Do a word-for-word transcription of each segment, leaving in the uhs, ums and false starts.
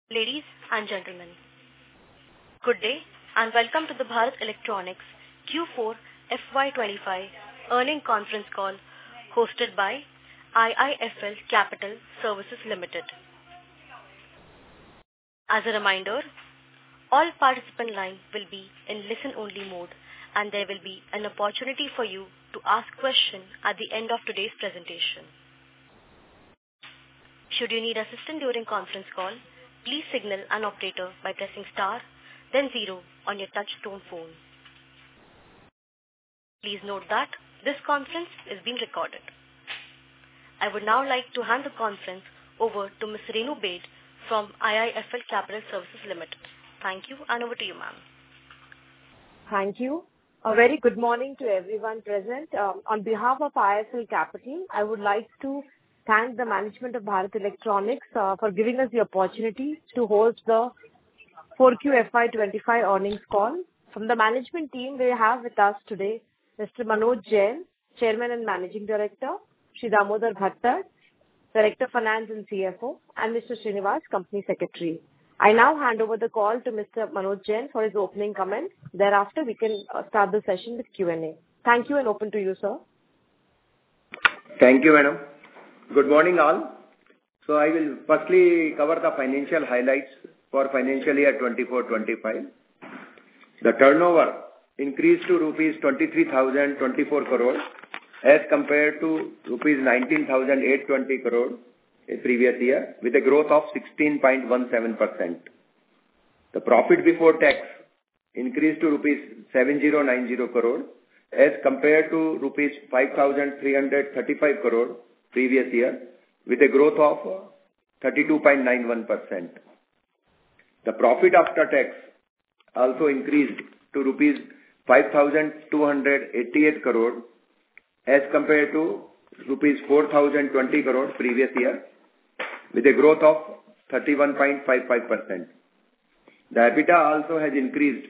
Ladies and gentlemen, good day and welcome to the Bharat Electronics Q four F Y twenty-five earnings conference call hosted by I I F L Capital Services Limited. As a reminder, all participant lines will be in listen-only mode and there will be an opportunity for you to ask questions at the end of today's presentation. Should you need assistance during conference call, please signal an operator by pressing star, then zero on your touch-tone phone. Please note that this conference is being recorded. I would now like to hand the conference over to Miz Renu Baid from I I F L Capital Services Limited. Thank you and over to you, ma'am. Thank you. A very good morning to everyone present. Um, on behalf of I I F L Capital, I would like to thank the management of Bharat Electronics uh, for giving us the opportunity to host the four Q F Y twenty-five earnings call. From the management team, we have with us today Mister Manoj Jain, Chairman and Managing Director, Shri Damodar Bhattad, Director Finance and C F O, and Mister Srinivas, Company Secretary. I now hand over the call to Mister Manoj Jain for his opening comments. Thereafter, we can uh, start the session with Q and A. Thank you and open to you, sir. Thank you, madam. Good morning, all. So I will firstly cover the financial highlights for financial year twenty-four twenty-five. The turnover increased to rupees twenty-three thousand twenty-four crore as compared to rupees nineteen thousand eight hundred twenty crore in previous year with a growth of sixteen point one seven percent. The profit before tax increased to rupees seven thousand ninety crore as compared to rupees five thousand three hundred thirty-five crore previous year with a growth of thirty-two point nine one percent. The profit after tax also increased to rupees five thousand two hundred eighty-eight crore as compared to rupees four thousand twenty crore previous year with a growth of thirty-one point five five percent. The EBITDA also has increased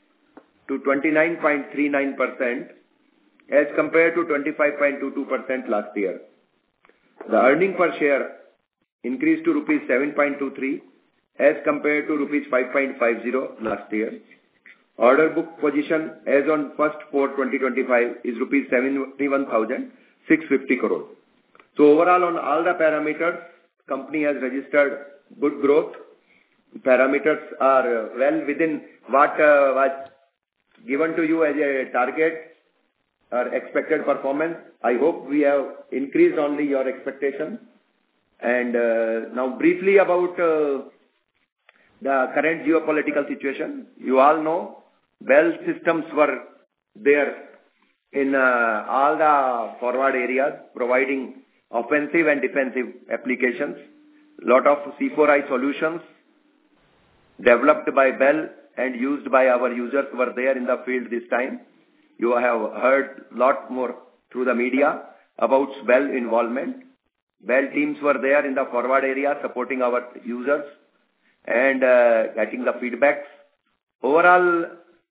to twenty-nine point three nine percent as compared to twenty-five point two two percent last year. The earning per share increased to rupees seven point two three as compared to rupees five point five zero last year. Order book position as on first four twenty twenty-five is rupees seventy-one thousand six hundred fifty crore. So overall on all the parameters, company has registered good growth. Parameters are well within what uh, was given to you as a target or expected performance. I hope we have increased only your expectation. And uh, now briefly about uh, the current geopolitical situation. You all know Bell systems were there in uh, all the forward areas providing offensive and defensive applications. Lot of C four I solutions developed by Bell and used by our users were there in the field this time. You have heard lot more through the media about Bell involvement. Bell teams were there in the forward area supporting our users and uh, getting the feedbacks. Overall,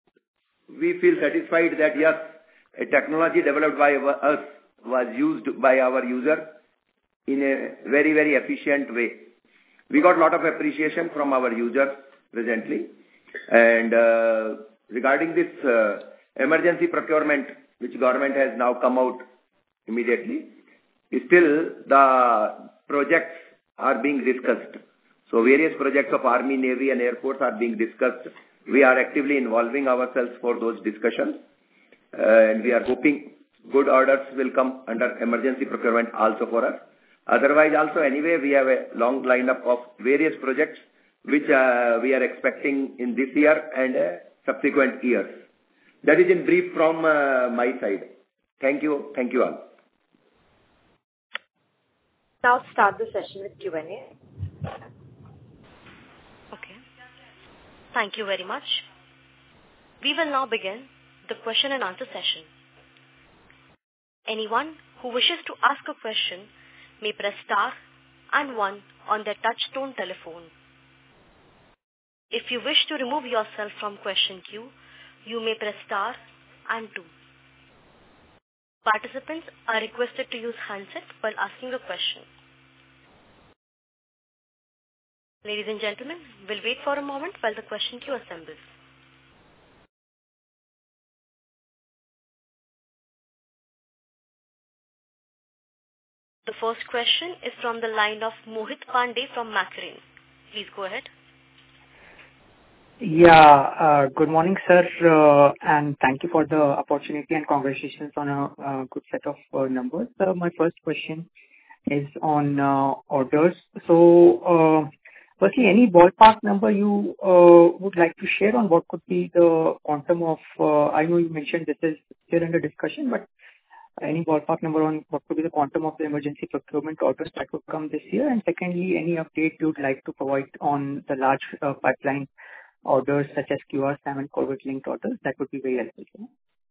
we feel satisfied that yes, a technology developed by us was used by our user in a very, very efficient way. We got a lot of appreciation from our users presently. And uh, regarding this uh, emergency procurement, which government has now come out immediately, still the projects are being discussed. So various projects of Army, Navy and Air Force are being discussed. We are actively involving ourselves for those discussions. Uh, and we are hoping good orders will come under emergency procurement also for us. Otherwise also anyway we have a long lineup of various projects which uh, we are expecting in this year and uh, subsequent years. That is in brief from uh, my side. Thank you. Thank you all. Now start the session with Q and A. Okay. Thank you very much. We will now begin the question and answer session. Anyone who wishes to ask a question may press star and one on their touch-tone telephone. If you wish to remove yourself from question queue, you may press star and two. Participants are requested to use handsets while asking a question. Ladies and gentlemen, we'll wait for a moment while the question queue assembles. The first question is from the line of Mohit Pandey from Macquarie. Please go ahead. Yeah, uh, good morning, sir, uh, and thank you for the opportunity and congratulations on a, a good set of uh, numbers. Uh, my first question is on uh, orders. So, uh, firstly, any ballpark number you uh, would like to share on what could be the quantum of, uh, I know you mentioned this is still under discussion, but any ballpark number on what could be the quantum of the emergency procurement orders that would come this year? And secondly, any update you would like to provide on the large uh, pipeline orders such as Q R SAM and Corvette-linked orders? That would be very helpful.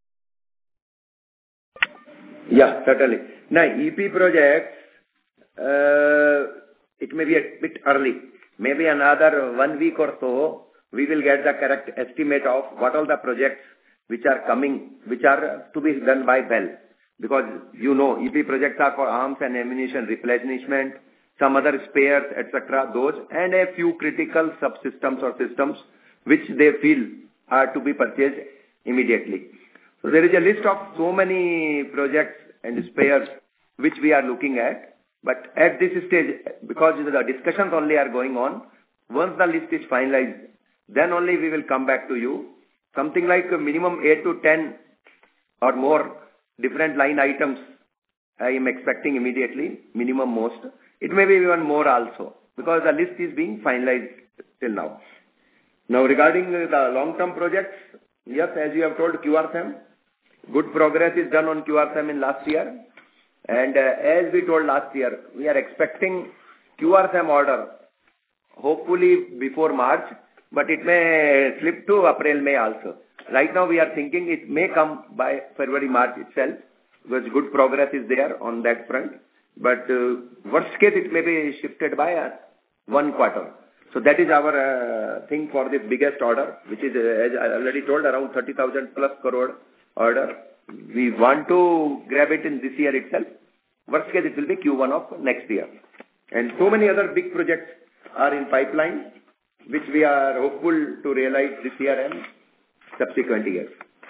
Yeah, certainly. Now, E P projects, uh, it may be a bit early. Maybe another one week or so, we will get the correct estimate of what all the projects which are coming, which are to be done by B E L. Because, you know, E P projects are for arms and ammunition replenishment, some other spares, et cetera, those, and a few critical subsystems or systems which they feel are to be purchased immediately. So there is a list of so many projects and spares which we are looking at. But at this stage, because the discussions only are going on, once the list is finalized, then only we will come back to you. Something like a minimum eight to ten or more different line items I am expecting immediately, minimum most. It may be even more also, because the list is being finalized till now. Now, regarding the long-term projects, yes, as you have told, Q R SAM, good progress is done on Q R SAM in last year. And uh, as we told last year, we are expecting Q R SAM order, hopefully before March, but it may slip to April, May also. Right now, we are thinking it may come by February, March itself, because good progress is there on that front. But uh, worst case, it may be shifted by uh, one quarter. So that is our uh, thing for this biggest order, which is, uh, as I already told, around thirty thousand plus crore order. We want to grab it in this year itself. Worst case, it will be Q one of next year. And so many other big projects are in pipeline, which we are hopeful to realize this year and subsequent years.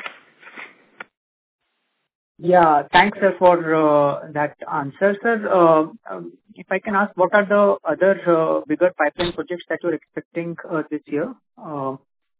Yeah, thanks, sir, for uh, that answer, sir. Uh, um, if I can ask, what are the other uh, bigger pipeline projects that you're expecting uh, this year? Uh,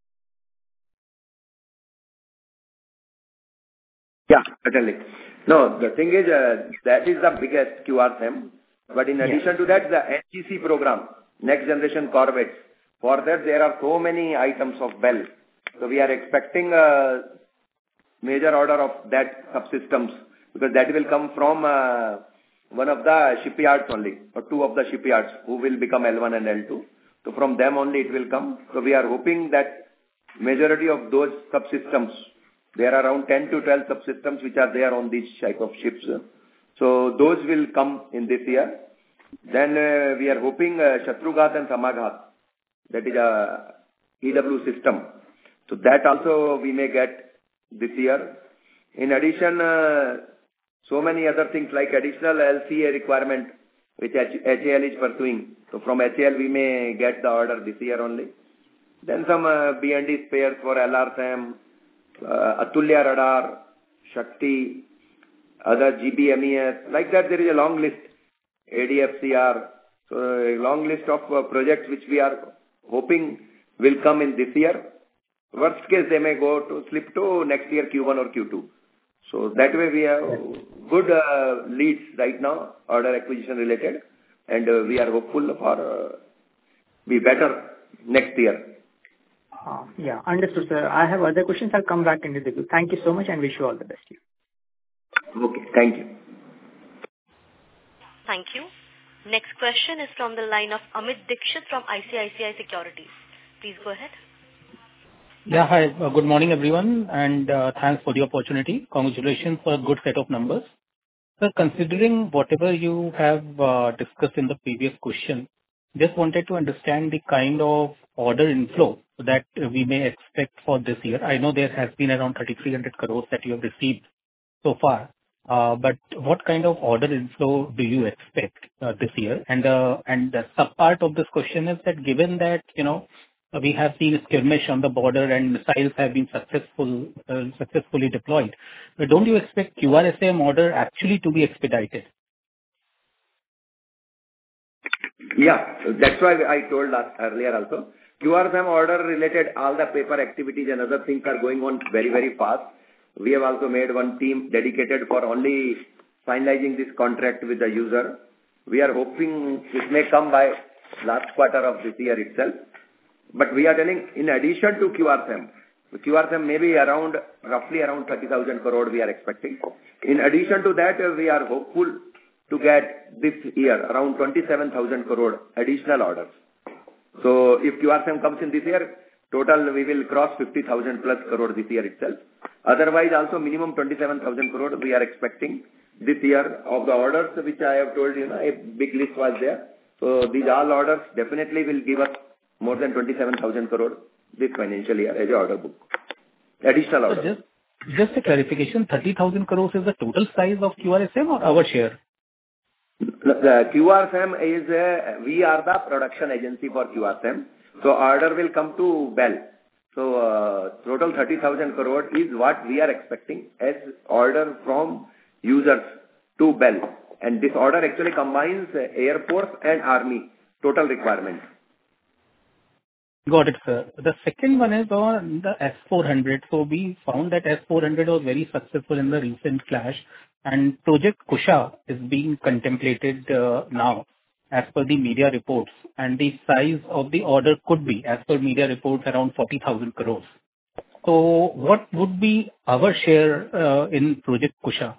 yeah, certainly. No, the thing is, uh, that is the biggest Q R SAM. But in addition yeah. to that, the N G C program, Next Generation Corvettes, for that there are so many items of B E L. So we are expecting a major order of that subsystems, because that will come from uh, one of the shipyards only, or two of the shipyards who will become L one and L two. So from them only it will come. So we are hoping that majority of those subsystems, there are around ten to twelve subsystems which are there on these type of ships. So those will come in this year. Then uh, we are hoping uh, Shatrughat and Samaghat, that is a E W system. So that also we may get this year. In addition, uh, so many other things like additional L C A requirement which H A L is pursuing. So from H A L we may get the order this year only. Then some uh, B and D spares for L R SAM, uh, Atulya radar, Shakti, other G B M E S. Like that there is a long list. A D F C R. So a long list of uh, projects which we are hoping will come in this year. Worst case, they may go to slip to next year Q one or Q two. So that way we have good uh, leads right now, order acquisition related, and uh, we are hopeful for uh, be better next year. Uh, yeah, understood, sir. I have other questions. I'll come back into the group. Thank you so much and wish you all the best. Okay, thank you. Thank you. Next question is from the line of Amit Dixit from I C I C I Securities. Please go ahead. Yeah, hi. Uh, good morning, everyone, and uh, thanks for the opportunity. Congratulations for a good set of numbers. So considering whatever you have uh, discussed in the previous question, just wanted to understand the kind of order inflow that we may expect for this year. I know there has been around thirty-three hundred crores that you have received so far. Uh, But what kind of order inflow do you expect uh, this year? And uh, and the sub-part of this question is that given that, you know, we have seen skirmish on the border and missiles have been successful, uh, successfully deployed, but don't you expect Q R S A M order actually to be expedited? Yeah, that's why I told last earlier also. Q R S A M order related, all the paper activities and other things are going on very, very fast. We have also made one team dedicated for only finalizing this contract with the user. We are hoping it may come by last quarter of this year itself. But we are telling, in addition to Q R S A M, Q R S A M may be around, roughly around thirty thousand crore we are expecting. In addition to that, we are hopeful to get this year around twenty-seven thousand crore additional orders. So if Q R S A M comes in this year, total we will cross fifty thousand plus crore this year itself. Otherwise also minimum twenty-seven thousand crore we are expecting this year of the orders which I have told you, know, a big list was there. So these all orders definitely will give us more than twenty-seven thousand crore this financial year as a order book. Additional order. So just, just a clarification, thirty thousand crores is the total size of Q R S A M or our share? The Q R S A M is, a, we are the production agency for Q R S A M. So order will come to BEL. So uh, total thirty thousand crore is what we are expecting as order from users to BEL. And this order actually combines Air Force and Army total requirement. Got it, sir. The second one is on the S four hundred. So we found that S four hundred was very successful in the recent clash, and Project Kusha is being contemplated uh, now, as per the media reports, and the size of the order could be, as per media reports, around forty thousand crores. So what would be our share uh, in Project Kusha?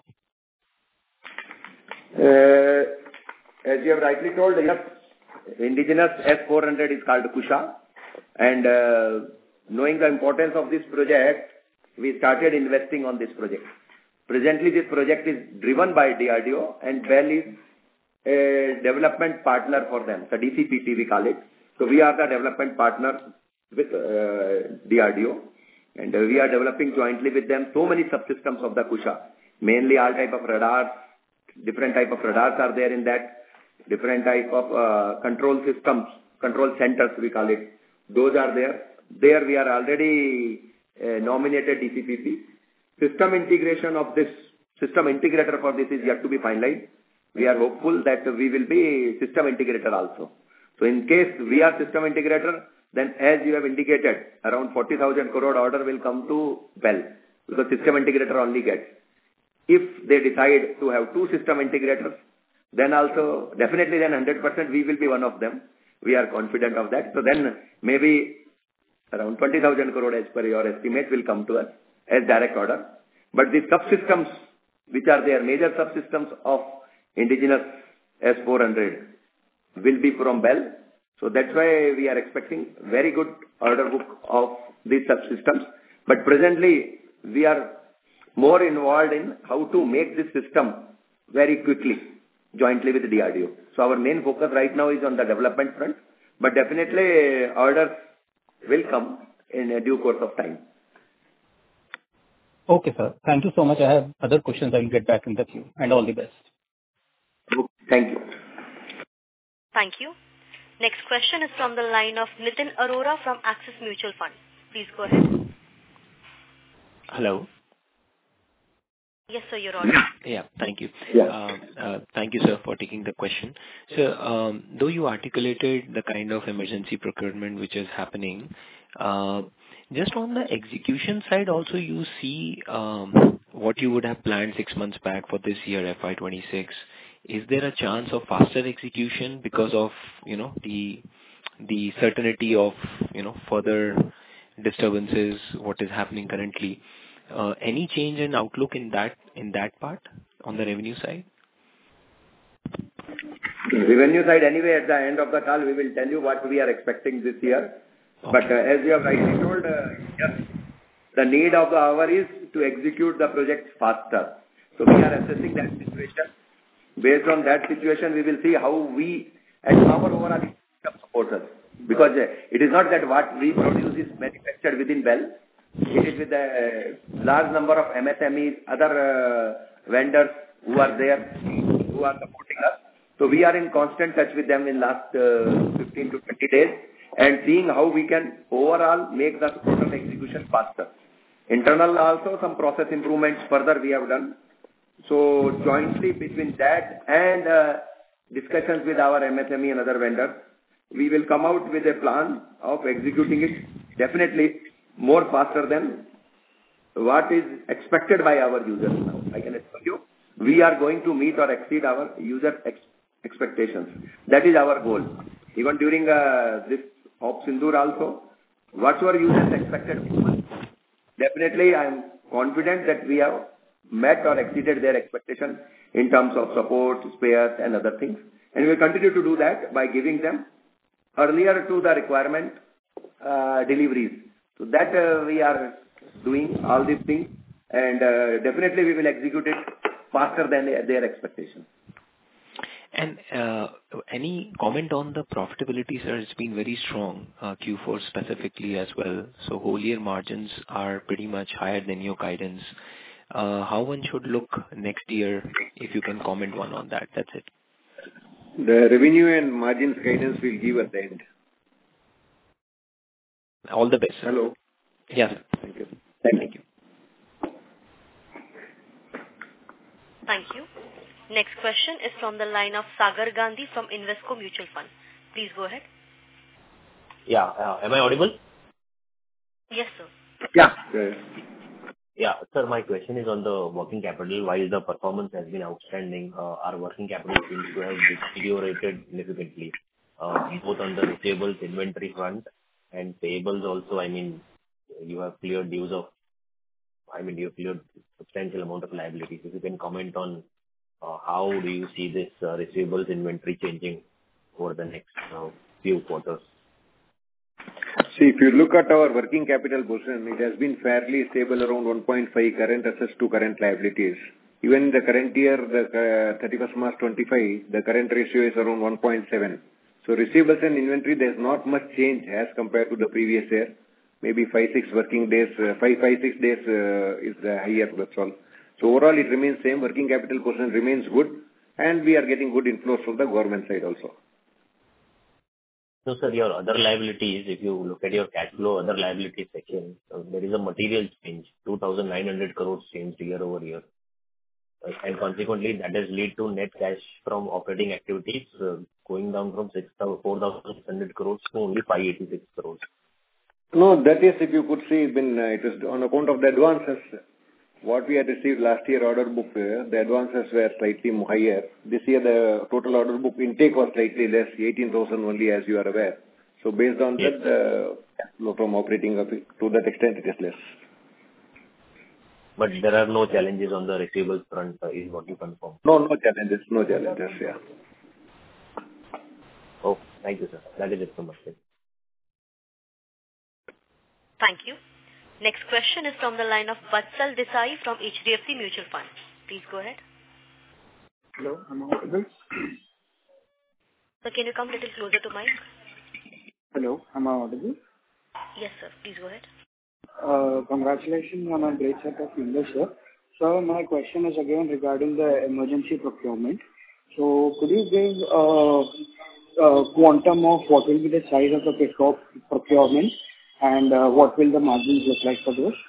Uh, as you have rightly told, yes, indigenous S four hundred is called Kusha. And uh, knowing the importance of this project, we started investing on this project. Presently, this project is driven by D R D O and BEL is a development partner for them. So D C P T we call it. So we are the development partner with uh, D R D O, and uh, we are developing jointly with them so many subsystems of the Kusha. Mainly all type of radars, different type of radars are there in that, different type of uh, control systems, control centers we call it. Those are there. There we are already uh, nominated D C P P. System integration of this, system integrator for this is yet to be finalized. We are hopeful that we will be system integrator also. So in case we are system integrator, then as you have indicated, around forty thousand crore order will come to BEL, because system integrator only gets. If they decide to have two system integrators, then also definitely then one hundred percent we will be one of them. We are confident of that. So then maybe around twenty thousand crore as per your estimate will come to us as direct order. But the subsystems which are there, major subsystems of indigenous S four hundred will be from BEL. So that's why we are expecting very good order book of these subsystems. But presently we are more involved in how to make this system very quickly jointly with the D R D O. So our main focus right now is on the development front, but definitely orders will come in a due course of time. Okay, sir. Thank you so much. I have other questions. I will get back in the queue, and all the best. Thank you. Thank you. Next question is from the line of Nitin Arora from Axis Mutual Fund. Please go ahead. Hello. Yes, sir, you're on. Yeah, thank you. Yeah. Uh, uh, thank you, sir, for taking the question. So, um, though you articulated the kind of emergency procurement which is happening, uh, just on the execution side also you see um, what you would have planned six months back for this year, F Y twenty-six. Is there a chance of faster execution because of, you know, the the certainty of, you know, further disturbances, what is happening currently? Uh, any change in outlook in that in that part on the revenue side? Revenue side, anyway, at the end of the call, we will tell you what we are expecting this year. Okay. But uh, as you have rightly told, uh, yes, the need of the hour is to execute the project faster. So we are assessing that situation. Based on that situation, we will see how we and our overall system supports us. Because uh, it is not that what we produce is manufactured within BEL. It is with a large number of M S M Es, other vendors who are there, who are supporting us. So we are in constant touch with them in last uh, fifteen to twenty days and seeing how we can overall make the total execution faster. Internal also some process improvements further we have done. So jointly between that and uh, discussions with our M S M E and other vendors, we will come out with a plan of executing it definitely more faster than what is expected by our users now. I can assure you, we are going to meet or exceed our user ex expectations. That is our goal. Even during uh, this Ops Sindoor also, whatever users expected, definitely I am confident that we have met or exceeded their expectations in terms of support, spares and other things. And we will continue to do that by giving them earlier to the requirement uh, deliveries. So that uh, we are doing all these things and uh, definitely we will execute it faster than their expectations. And uh, any comment on the profitability, sir? It's been very strong, uh, Q four specifically as well. So whole year margins are pretty much higher than your guidance. Uh, how one should look next year, if you can comment one on that. That's it. The revenue and margins guidance we'll give at the end. All the best, sir. Hello. Yes. Thank you. Thank you. Thank you. Next question is from the line of Sagar Gandhi from Invesco Mutual Fund. Please go ahead. Yeah. Uh, am I audible? Yes, sir. Yeah. Yes. Yeah. Sir, my question is on the working capital. While the performance has been outstanding, uh, our working capital seems to have deteriorated significantly, uh, both on the receivables inventory front and payables also. I mean, you have cleared dues of, I mean, you have cleared substantial amount of liabilities. If you can comment on uh, how do you see this uh, receivables inventory changing over the next uh, few quarters? See, if you look at our working capital position, it has been fairly stable around one point five current assets to current liabilities. Even the current year, the uh, thirty-first March twenty-five, the current ratio is around one point seven. So receivables and inventory, there's not much change as compared to the previous year. Maybe five, six working days, uh, five, five, six days uh, is the higher, that's all. So overall, it remains same. Working capital position remains good, and we are getting good inflows from the government side also. So, sir, your other liabilities, if you look at your cash flow, other liabilities section, uh, there is a material change, two thousand nine hundred crores change year over year. Uh, and consequently, that has led to net cash from operating activities uh, going down from four thousand six hundred crores to only five hundred eighty-six crores. No, that is, if you could see, been, uh, it is on account of the advances. What we had received last year order book, uh, the advances were slightly higher. This year the total order book intake was slightly less, eighteen thousand only, as you are aware. So based on yes. that, uh, flow from operating to that extent it is less. But there are no challenges on the receivables front, uh, is what you confirm? No, no challenges, no challenges, yeah. Oh, thank you, sir. That is it from my side. Thank you. Next question is from the line of Vatsal Desai from H D F C Mutual Fund. Please go ahead. Hello, am I audible? So can you come a little closer to mic? Hello, am I audible? Yes, sir. Please go ahead. Uh, congratulations on a great set of numbers, sir. So my question is again regarding the emergency procurement. So could you give a, a quantum of what will be the size of the procurement? And uh, what will the margins look like for those?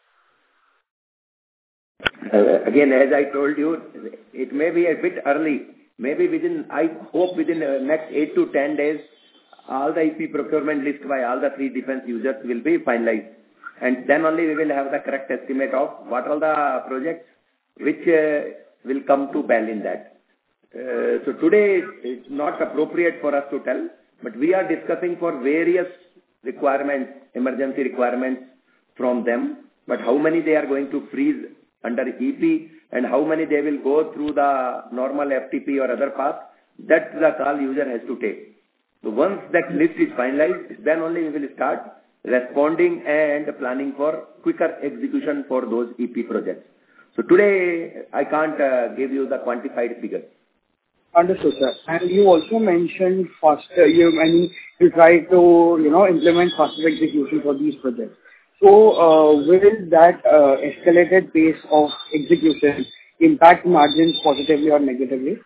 Uh, again, as I told you, it may be a bit early. Maybe within, I hope within the next eight to ten days, all the E P procurement list by all the three defense users will be finalized. And then only we will have the correct estimate of what all the projects which uh, will come to bear in that. Uh, so today it's not appropriate for us to tell, but we are discussing for various requirements, emergency requirements from them, but how many they are going to freeze under E P and how many they will go through the normal F T P or other path, that the call user has to take. So once that list is finalized, then only we will start responding and planning for quicker execution for those E P projects. So today I can't uh, give you the quantified figure. Understood, sir. And you also mentioned faster, you, I mean, you try to, you know, implement faster execution for these projects. So, uh, will that uh, escalated pace of execution impact margins positively or negatively?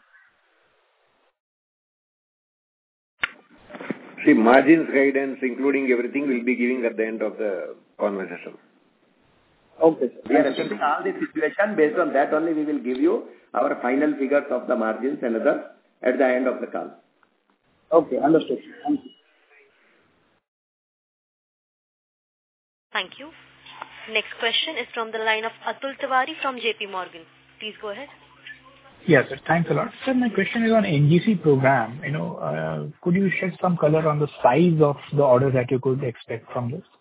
See, margins guidance, including everything, we'll be giving at the end of the conversation. Okay, sir. We are assessing all the situation. Based on that only, we will give you our final figures of the margins and others at the end of the call. Okay, understood. Thank you. Thank you. Next question is from the line of Atul Tiwari from J P Morgan. Please go ahead. Yes, sir. Thanks a lot. Sir, my question is on N G C program. You know, uh, could you shed some color on the size of the order that you could expect from this?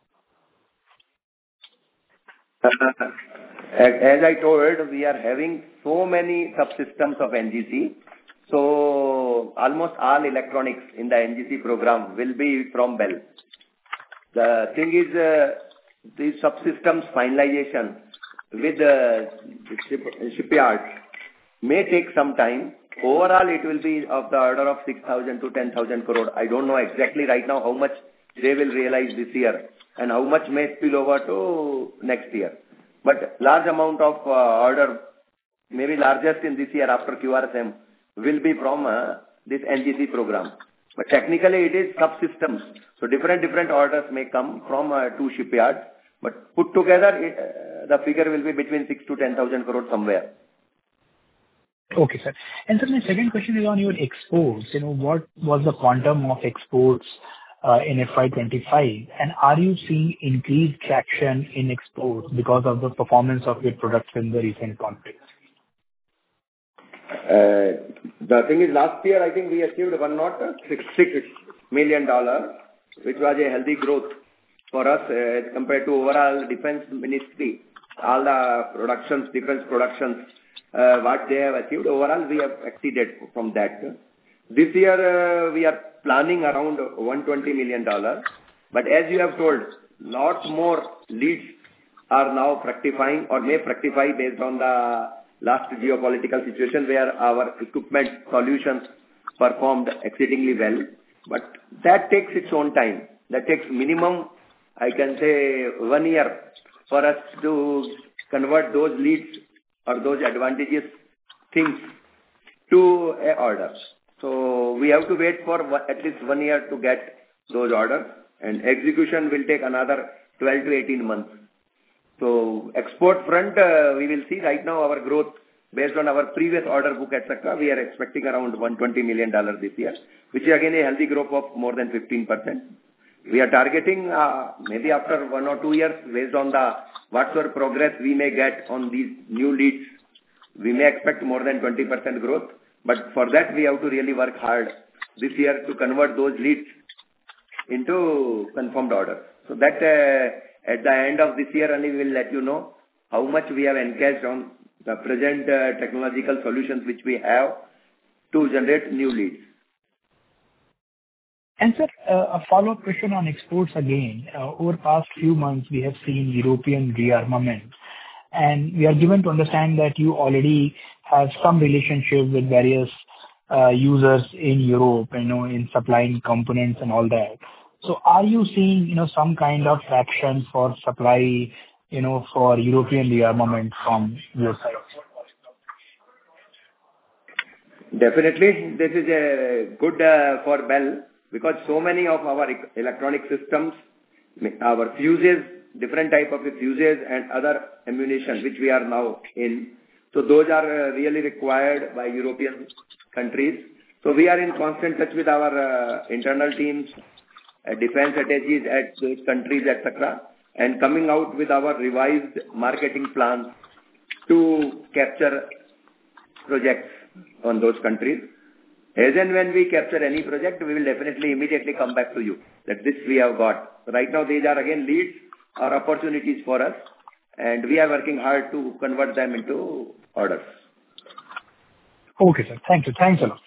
As I told, we are having so many subsystems of N G C. So almost all electronics in the N G C program will be from BEL. The thing is, uh, the subsystems finalization with the ship, shipyards may take some time. Overall, it will be of the order of six thousand to ten thousand crore. I don't know exactly right now how much they will realize this year and how much may spill over to next year. But large amount of uh, order, maybe largest in this year after Q R S M, will be from uh, this N G C program. But technically it is subsystems. So different different orders may come from uh, two shipyards. But put together, it, uh, the figure will be between six to ten thousand crore somewhere. Okay, sir. And sir, my second question is on your exports. You know, what was the quantum of exports uh, in F Y twenty-five? And are you seeing increased traction in exports because of the performance of your products in the recent conflicts? Uh, the thing is, last year I think we achieved one not six six million dollars, which was a healthy growth for us uh, as compared to overall Defense Ministry. All the productions, defense productions, uh, what they have achieved, overall we have exceeded from that. This year uh, we are planning around one hundred twenty million dollars. But as you have told, lots more leads are now fructifying or may fructify based on the last geopolitical situation where our equipment solutions performed exceedingly well. But that takes its own time. That takes minimum, I can say, one year for us to convert those leads or those advantageous things to a order. So we have to wait for at least one year to get those orders, and execution will take another twelve to eighteen months. So export front, uh, we will see right now our growth based on our previous order book, et cetera. We are expecting around one hundred twenty million dollars this year, which is again a healthy growth of more than fifteen percent. We are targeting uh, maybe after one or two years, based on the whatsoever progress we may get on these new leads, we may expect more than twenty percent growth. But for that, we have to really work hard this year to convert those leads into confirmed orders. So that uh, at the end of this year only, we will let you know how much we have engaged on the present uh, technological solutions which we have to generate new leads. And sir, uh, a follow-up question on exports again. Uh, over past few months, we have seen European rearmament, and we are given to understand that you already have some relationship with various uh, users in Europe, you know, in supplying components and all that. So are you seeing, you know, some kind of traction for supply, you know, for European rearmament from your side? Definitely, this is a good uh, for BEL, because so many of our electronic systems, our fuses, different type of fuses and other ammunition which we are now in, so those are uh, really required by European countries. So we are in constant touch with our uh, internal teams, uh, defense attaches at those countries, et cetera, and coming out with our revised marketing plans to capture projects on those countries. As and when we capture any project, we will definitely immediately come back to you that this we have got. Right now, these are again leads or opportunities for us, and we are working hard to convert them into orders. Okay, sir. Thank you. Thanks a lot.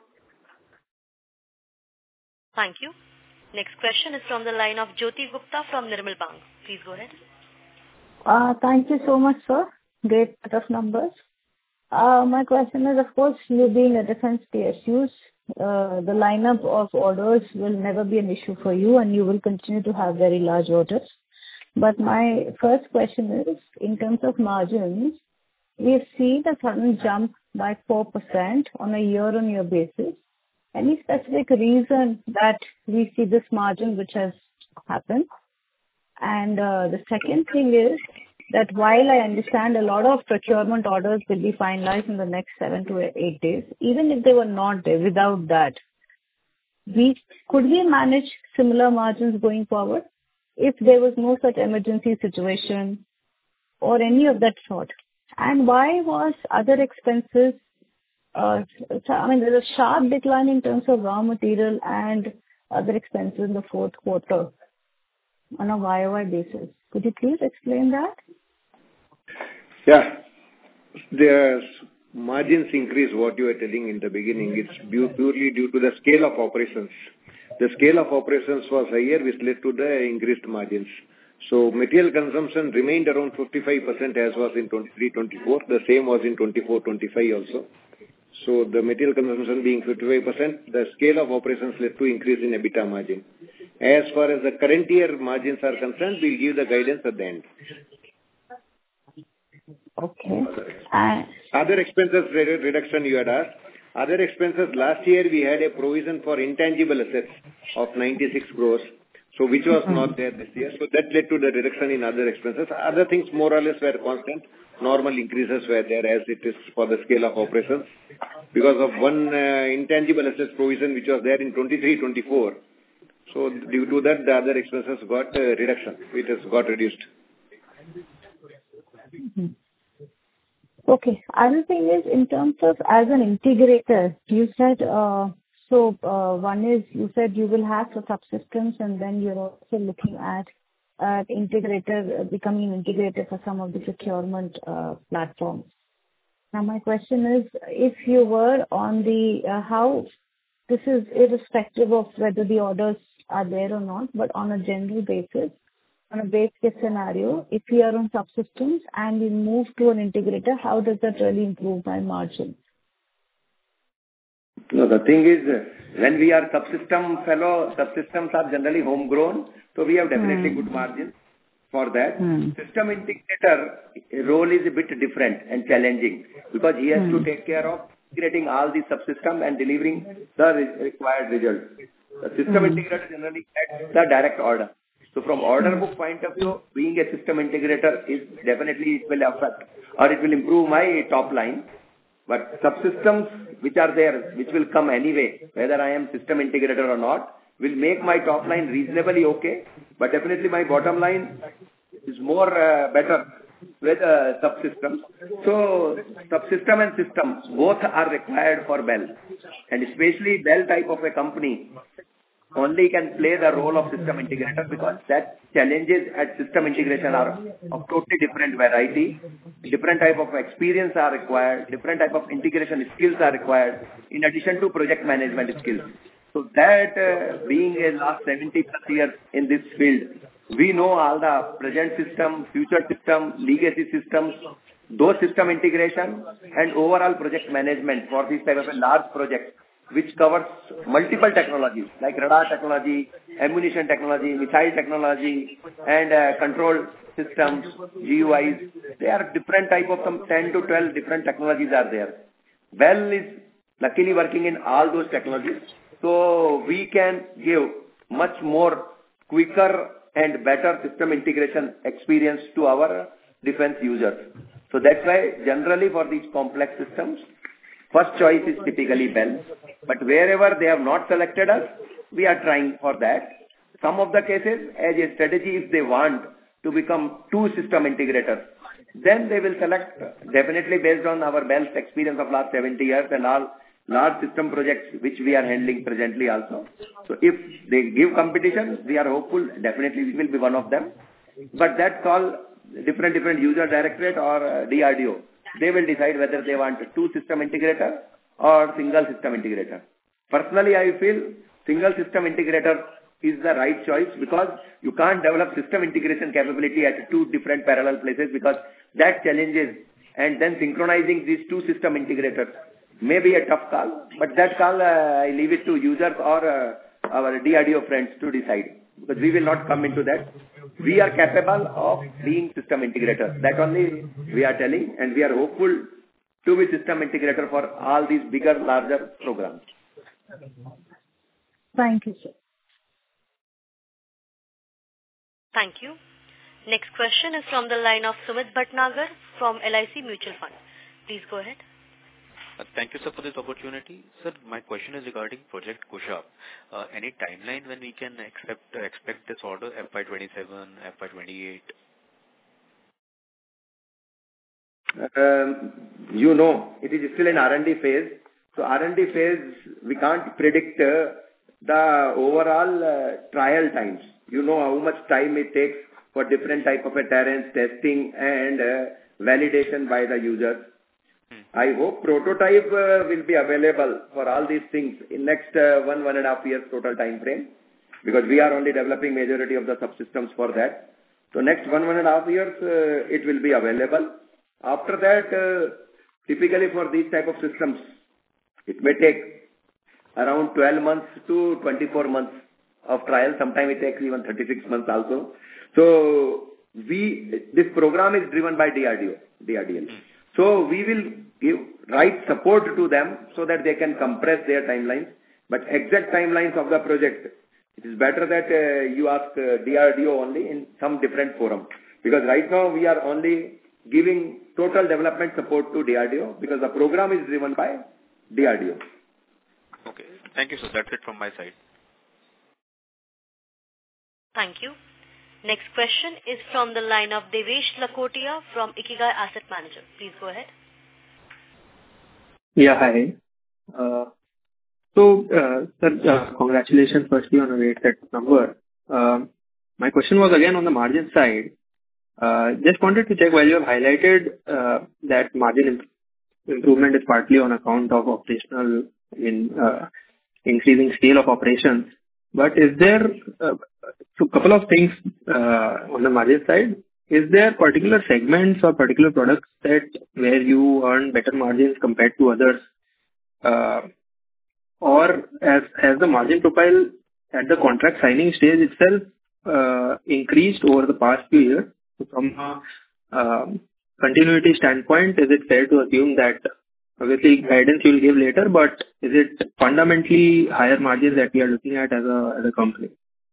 Thank you. Next question is from the line of Jyoti Gupta from Nirmal Bang. Please go ahead. Uh, thank you so much, sir. Great set of numbers. Uh, my question is, of course, you being a defense P S Us, uh, the lineup of orders will never be an issue for you, and you will continue to have very large orders. But my first question is, in terms of margins, we've seen a sudden jump by four percent on a year-on-year basis. Any specific reason that we see this margin which has happened? And uh, the second thing is that while I understand a lot of procurement orders will be finalized in the next seven to eight days, even if they were not there, without that, we could we manage similar margins going forward if there was no such emergency situation or any of that sort? And why was other expenses, uh, I mean, there's a sharp decline in terms of raw material and other expenses in the fourth quarter on a Y O Y basis. Could you please explain that? Yeah. The margins increase, what you were telling in the beginning, it's purely due to the scale of operations. The scale of operations was higher, which led to the increased margins. So material consumption remained around fifty-five percent as was in twenty-three twenty-four. The same was in twenty-four twenty-five also. So the material consumption being fifty-five percent, the scale of operations led to increase in EBITDA margin. As far as the current year margins are concerned, we'll give the guidance at the end. Okay. Uh, Other expenses reduction you had asked. Other expenses, last year we had a provision for intangible assets of ninety-six crores. So which was not there this year. So that led to the reduction in other expenses. Other things more or less were constant. Normal increases were there as it is for the scale of operations. Because of one uh, intangible assets provision which was there in twenty-three twenty-four. So due to that, the other expenses got uh, reduction. It has got reduced. Mm-hmm. Okay. Other thing is, in terms of as an integrator, you said, uh, so uh, one is you said you will have the subsystems and then you're also looking at uh, integrator, uh, becoming an integrator for some of the procurement uh, platforms. Now my question is, if you were on the, uh, how, this is irrespective of whether the orders are there or not, but on a general basis, on a base case scenario, if we are on subsystems and we move to an integrator, how does that really improve my margin? No, the thing is, when we are subsystem fellow, subsystems are generally homegrown, so we have definitely mm. good margins for that. Mm. System integrator role is a bit different and challenging because he has mm. to take care of integrating all the subsystems and delivering the re- required results. The system mm. integrator generally gets the direct order. So from order book point of view, being a system integrator is definitely it will affect or it will improve my top line. But subsystems which are there, which will come anyway, whether I am system integrator or not, will make my top line reasonably okay. But definitely my bottom line is more uh, better with uh, subsystems. So subsystem and systems both are required for Bell. And especially Bell type of a company only can play the role of system integrator because that challenges at system integration are of totally different variety. Different type of experience are required. Different type of integration skills are required in addition to project management skills. So that uh, being a last seventy plus years in this field, we know all the present system, future system, legacy systems, those system integration and overall project management for this type of a large project, which covers multiple technologies like radar technology, ammunition technology, missile technology, and uh, control systems, G U Is. There are different type of some ten to twelve different technologies are there. Bell is luckily working in all those technologies. So we can give much more quicker and better system integration experience to our defense users. So that's why generally for these complex systems, first choice is typically Bell. But wherever they have not selected us, we are trying for that. Some of the cases, as a strategy, if they want to become two system integrators, then they will select definitely based on our Bell's experience of last seventy years and all large system projects which we are handling presently also. So if they give competition, we are hopeful, definitely we will be one of them. But that's all different, different user directorate or uh, D R D O. They will decide whether they want two system integrator or single system integrator. Personally, I feel single system integrator is the right choice because you can't develop system integration capability at two different parallel places because that challenges and then synchronizing these two system integrators may be a tough call, but that call uh, I leave it to users or uh, our D R D O friends to decide because we will not come into that. we are capable of being system integrator. That only we are telling, and we are hopeful to be system integrator for all these bigger, larger programs. Thank you, sir. Thank you. Next question is from the line of Sumit Bhatnagar from L I C Mutual Fund. Please go ahead. Uh, Thank you, sir, for this opportunity. Sir, my question is regarding Project Kusha. Uh, Any timeline when we can expect uh, expect this order, F Y twenty-seven, F Y twenty-eight? Um, you know, it is still in R and D phase. So R and D phase, we can't predict uh, the overall uh, trial times. You know how much time it takes for different type of a terrains, testing and uh, validation by the users. I hope prototype uh, will be available for all these things in next uh, one, one and a half years total time frame, because we are only developing majority of the subsystems for that. So next one, one and a half years, uh, it will be available. After that, uh, typically for these type of systems, it may take around twelve months to twenty-four months of trial. Sometimes it takes even thirty-six months also. So we, this program is driven by D R D O, D R D L. So we will give right support to them so that they can compress their timelines. But exact timelines of the project, it is better that uh, you ask uh, D R D O only in some different forum. Because right now we are only giving total development support to D R D O because the program is driven by D R D O. Okay. Thank you, sir. That's it from my side. Thank you. Next question is from the line of Devesh Lakotia from Ikigai Asset Manager. Please go ahead. Yeah, hi. Uh, so, uh, sir, uh, congratulations firstly on a great set of number. Uh, my question was again on the margin side. Uh, just wanted to check, while you have highlighted uh, that margin imp- improvement is partly on account of operational, I mean, uh, increasing scale of operations. But is there, uh, so couple of things uh, on the margin side, is there particular segments or particular products that where you earn better margins compared to others? Uh, or as, has the margin profile at the contract signing stage itself uh, increased over the past few years? So from a um, continuity standpoint, is it fair to assume that obviously guidance you will give later, but is it fundamentally higher margins that we are looking at as a as a company?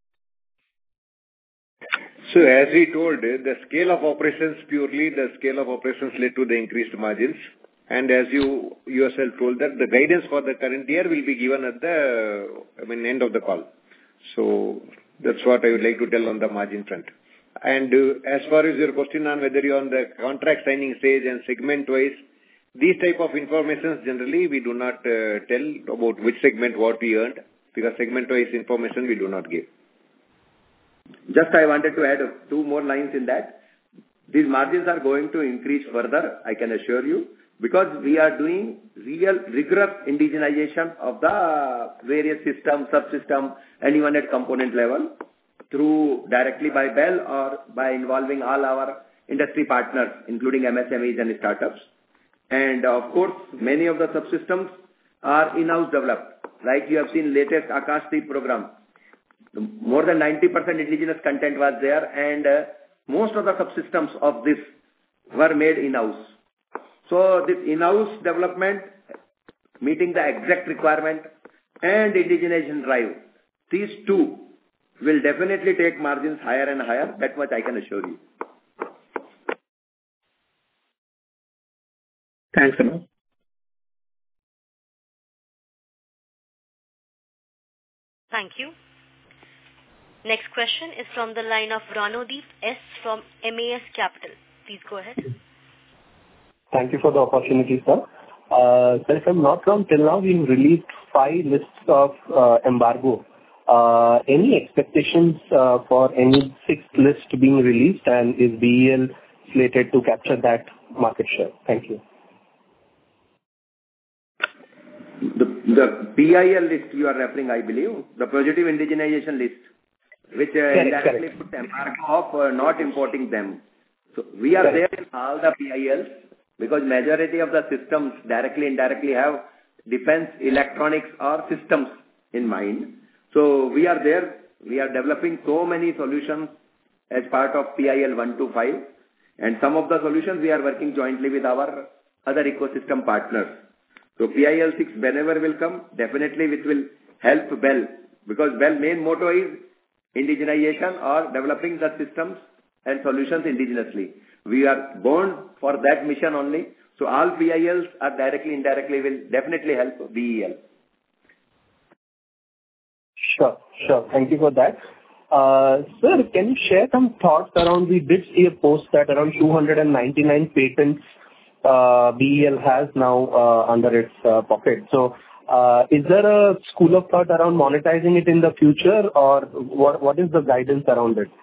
So as we told, the scale of operations, purely the scale of operations led to the increased margins. And as you yourself told that the guidance for the current year will be given at the I mean, end of the call. So that's what I would like to tell on the margin front. And uh, as far as your question on whether you're on the contract signing stage and segment-wise, these type of information generally we do not uh, tell about which segment what we earned, because segment-wise information we do not give. Just I wanted to add two more lines in that. These margins are going to increase further, I can assure you, because we are doing real rigorous indigenization of the various systems, subsystem, and even at component level through directly by BEL or by involving all our industry partners, including M S M Es and startups. And of course, many of the subsystems are in-house developed. Like you have seen latest Akash program. More than ninety percent indigenous content was there, and uh, most of the subsystems of this were made in-house. So this in-house development, meeting the exact requirement and indigenization drive, these two will definitely take margins higher and higher. That much I can assure you. Thanks a lot. Thank you. Next question is from the line of Ranodeep S from M A S Capital. Please go ahead. Thank you for the opportunity, sir. Uh, sir, if I'm not wrong, till now we've released five lists of uh, embargo. Uh, any expectations uh, for any sixth list being released, and is B E L slated to capture that market share? Thank you. The, the P I L list you are referring, I believe, the positive indigenization list, which uh, correct, indirectly correct. put embargo of uh, not importing them. So we are correct. there in all the P I Ls because majority of the systems directly indirectly have defense electronics or systems in mind. So we are there. We are developing so many solutions as part of P I L one to five. And some of the solutions we are working jointly with our other ecosystem partners. So P I L six whenever will come, definitely which will help BEL, because BEL main motto is indigenization or developing the systems and solutions indigenously. We are born for that mission only. So all P I Ls are directly, indirectly will definitely help B E L. Sure, sure. Thank you for that. Uh, sir, can you share some thoughts around, we did see a post that around two hundred ninety-nine patents uh, B E L has now uh, under its uh, pocket. So uh, is there a school of thought around monetizing it in the future, or what, what is the guidance around it?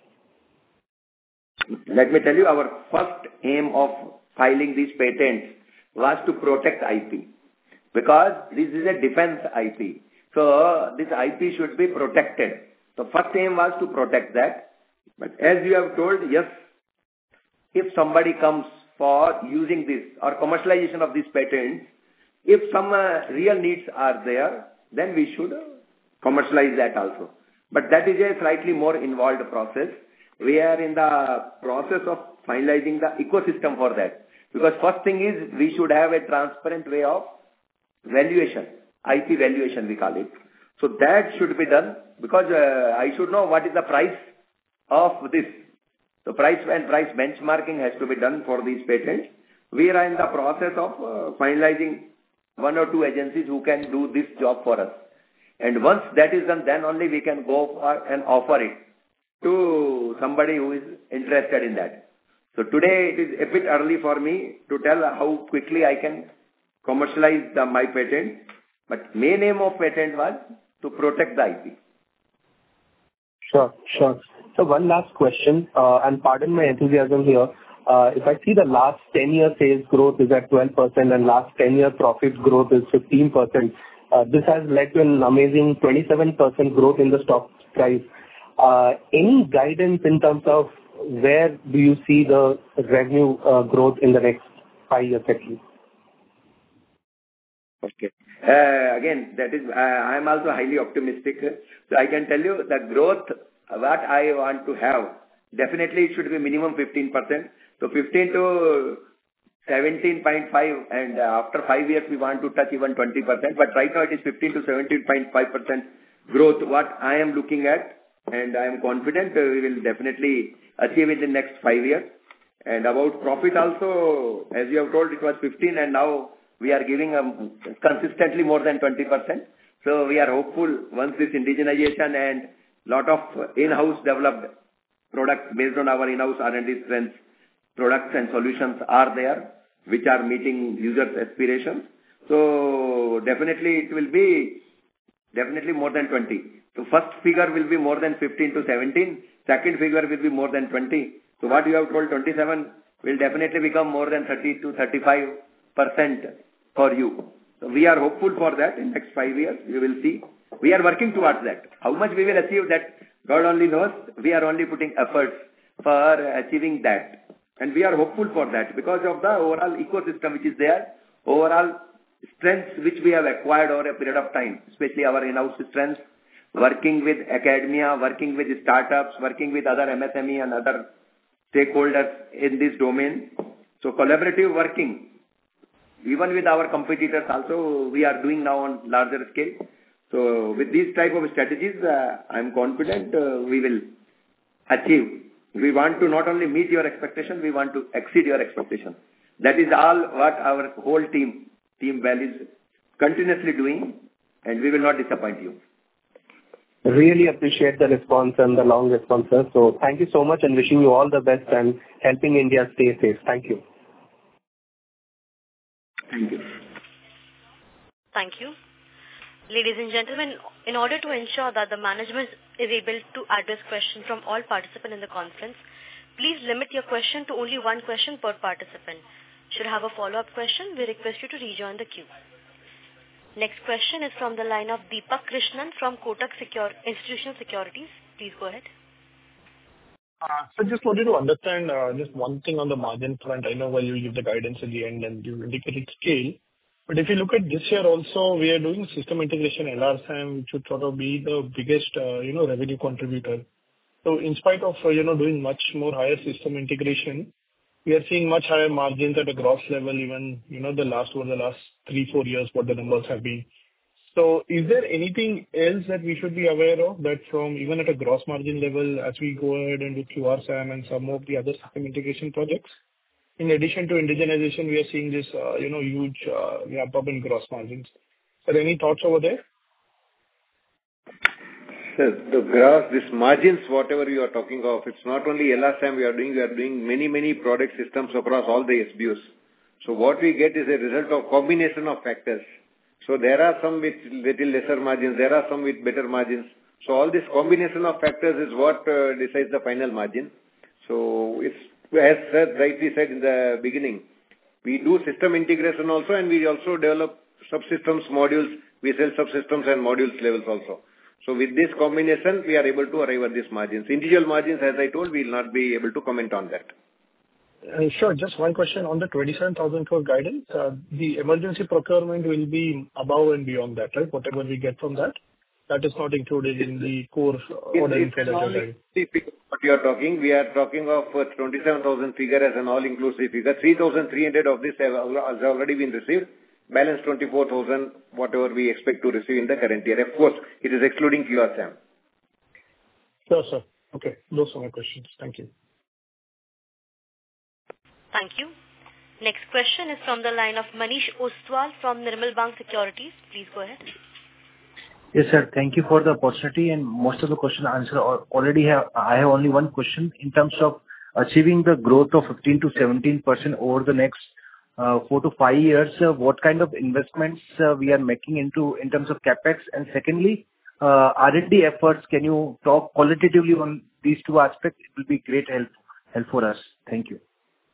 Let me tell you, our first aim of filing these patents was to protect I P, because this is a defense I P. So this I P should be protected. So first aim was to protect that. But as you have told, yes, if somebody comes for using this or commercialization of these patents, if some uh, real needs are there, then we should commercialize that also. But that is a slightly more involved process. We are in the process of finalizing the ecosystem for that. Because first thing is, we should have a transparent way of valuation, I P valuation we call it. So that should be done, because uh, I should know what is the price of this. So price and price benchmarking has to be done for these patents. We are in the process of uh, finalizing one or two agencies who can do this job for us. And once that is done, then only we can go for and offer it to somebody who is interested in that. So today it is a bit early for me to tell how quickly I can commercialize the, my patent. But main aim of patent was to protect the I P. Sure, sure. So one last question, uh, and pardon my enthusiasm here. Uh, if I see the last ten year sales growth is at twelve percent and last ten year profit growth is fifteen percent, uh, this has led to an amazing twenty-seven percent growth in the stock price. Uh, any guidance in terms of where do you see the revenue uh, growth in the next five years at least? Okay. Uh, again, that is, uh, I am also highly optimistic. So I can tell you the growth, what I want to have, definitely it should be minimum fifteen percent. So fifteen to seventeen point five, and uh, after five years we want to touch even twenty percent. But right now it is fifteen to seventeen point five percent growth, what I am looking at. And I am confident uh, we will definitely achieve it in the next five years. And about profit also, as you have told, it was fifteen, and now we are giving um, consistently more than twenty percent. So we are hopeful once this indigenization and lot of in-house developed products based on our in-house R and D strengths, products and solutions are there, which are meeting users' aspirations. So definitely it will be definitely more than twenty. So first figure will be more than fifteen to seventeen. Second figure will be more than twenty. So what you have told, twenty-seven, will definitely become more than thirty to thirty-five percent for you. So we are hopeful for that in next five years. You will see. We are working towards that. How much we will achieve that, God only knows. We are only putting efforts for achieving that. And we are hopeful for that because of the overall ecosystem which is there, overall strengths which we have acquired over a period of time, especially our in-house strengths, working with academia, working with startups, working with other M S M E and other stakeholders in this domain. So collaborative working, even with our competitors also, we are doing now on larger scale. So with these type of strategies, uh, I am confident uh, we will achieve. We want to not only meet your expectation, we want to exceed your expectation. That is all what our whole team, Team BEL is continuously doing, and we will not disappoint you. Really appreciate the response and the long responses. So thank you so much and wishing you all the best and helping India stay safe. Thank you. Thank you. Thank you. Ladies and gentlemen, in order to ensure that the management is able to address questions from all participants in the conference, please limit your question to only one question per participant. Should you have a follow-up question, we request you to rejoin the queue. Next question is from the line of Deepak Krishnan from Kotak Secure, Institutional Securities. Please go ahead. Uh, so just wanted to understand uh, just one thing on the margin front. I know while you give the guidance at the end and you indicated scale, but if you look at this year also, we are doing system integration L R S A M, which should sort of be the biggest, uh, you know, revenue contributor. So in spite of, you know, doing much more higher system integration, we are seeing much higher margins at a gross level, even, you know, the last over the last three, four years, what the numbers have been. So is there anything else that we should be aware of that from even at a gross margin level, as we go ahead and do Q R SAM and some of the other system integration projects? In addition to indigenization, we are seeing this, uh, you know, huge uh, ramp up in gross margins. Are there any thoughts over there? Sir, the gross, this margins, whatever you are talking of, it's not only L R SAM we are doing, we are doing many, many product systems across all the S B Us. So what we get is a result of combination of factors. So there are some with little lesser margins, there are some with better margins. So all this combination of factors is what uh, decides the final margin. So it's, as sir rightly said in the beginning, we do system integration also, and we also develop subsystems, modules, we sell subsystems and modules levels also. So with this combination, we are able to arrive at these margins. Individual margins, as I told, we will not be able to comment on that. Uh, Sure. Just one question on the twenty-seven thousand crore guidance. Uh, The emergency procurement will be above and beyond that, right? Whatever we get from that, that is not included in the core order inflow that you're saying. What you are talking, we are talking of uh, twenty-seven thousand figure as an all-inclusive figure. three thousand three hundred of this have al- has already been received. Balance twenty-four thousand, whatever we expect to receive in the current year. Of course, it is excluding Q R SAM. Sure, sir. Okay. Those are my questions. Thank you. Thank you. Next question is from the line of Manish Ostwal from Nirmal Bang Securities. Please go ahead. Yes, sir. Thank you for the opportunity, and most of the question answer al- already have. I have only one question in terms of achieving the growth of fifteen to seventeen percent over the next uh, four to five years. Uh, what kind of investments uh, we are making into in terms of capex? And secondly, uh, R and D efforts. Can you talk qualitatively on these two aspects? It will be great help help for us. Thank you.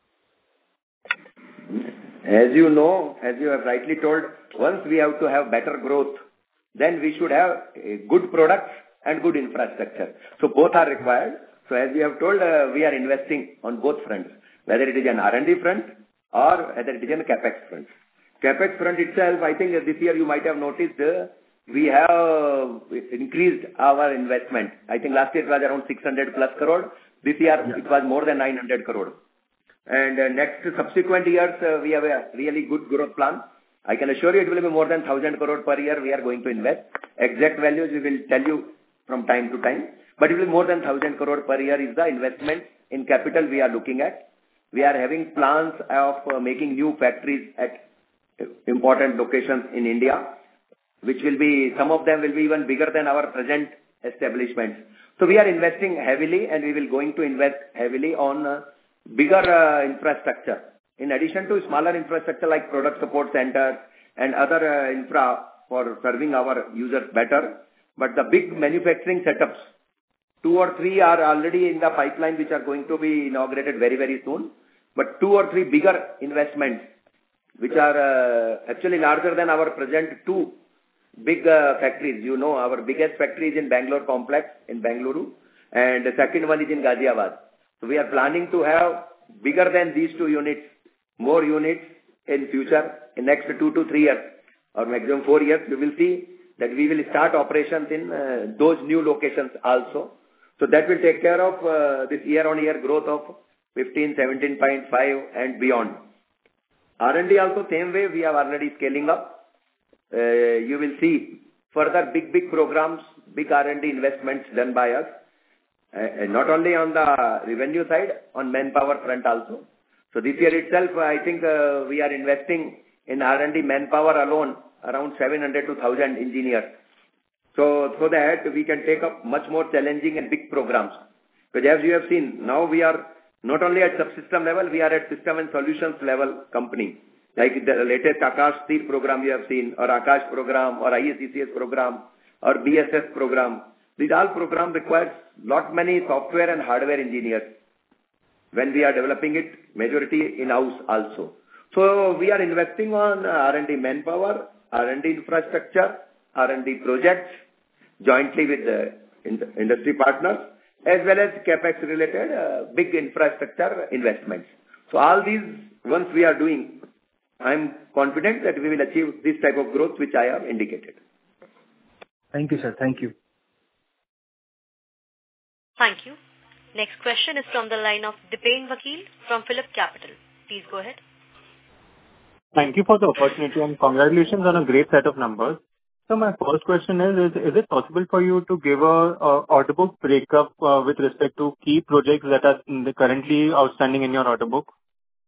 As you know, as you have rightly told, once we have to have better growth, then we should have uh, good products and good infrastructure. So both are required. So as we have told, uh, we are investing on both fronts, whether it is an R and D front or whether it is an capex front. Capex front itself, I think this year you might have noticed, uh, we have increased our investment. I think last year it was around six hundred plus crore. This year yeah. it was more than nine hundred crore. And uh, next subsequent years, uh, we have a really good growth plan. I can assure you it will be more than one thousand crore per year we are going to invest. Exact values we will tell you from time to time. But it will be more than one thousand crore per year is the investment in capital we are looking at. We are having plans of uh, making new factories at important locations in India, which will be, some of them will be even bigger than our present establishments. So we are investing heavily, and we will going to invest heavily on uh, bigger uh, infrastructure. In addition to smaller infrastructure like product support centers and other uh, infra for serving our users better, but the big manufacturing setups, two or three are already in the pipeline which are going to be inaugurated very, very soon. But two or three bigger investments which are uh, actually larger than our present two big uh, factories. You know, our biggest factory is in Bangalore complex in Bengaluru, and the second one is in Ghaziabad. So we are planning to have bigger than these two units, more units in future, in next two to three years or maximum four years. We will see that we will start operations in uh, those new locations also. So that will take care of uh, this year-on-year growth of fifteen, seventeen point five and beyond. R and D also same way, we are already scaling up. Uh, you will see further big, big programs, big R and D investments done by us. Uh, not only on the revenue side, on manpower front also. So this year itself, I think uh, we are investing in R and D manpower alone around seven hundred to one thousand engineers. So, so that we can take up much more challenging and big programs. Because as you have seen, now we are not only at subsystem level, we are at system and solutions level company. Like the latest Akash Steel program you have seen, or Akash program, or I S E C S program, or B S S program. These all programs require lot many software and hardware engineers. When we are developing it, majority in-house also. So we are investing on R and D manpower, R and D infrastructure, R and D projects, jointly with the industry partners, as well as capex related uh, big infrastructure investments. So all these, once we are doing, I am confident that we will achieve this type of growth which I have indicated. Thank you, sir. Thank you. Thank you. Next question is from the line of Dipen Vakil from Phillip Capital. Please go ahead. Thank you for the opportunity and congratulations on a great set of numbers. So my first question is, is, is it possible for you to give a, a order book breakup uh, with respect to key projects that are in the currently outstanding in your order book?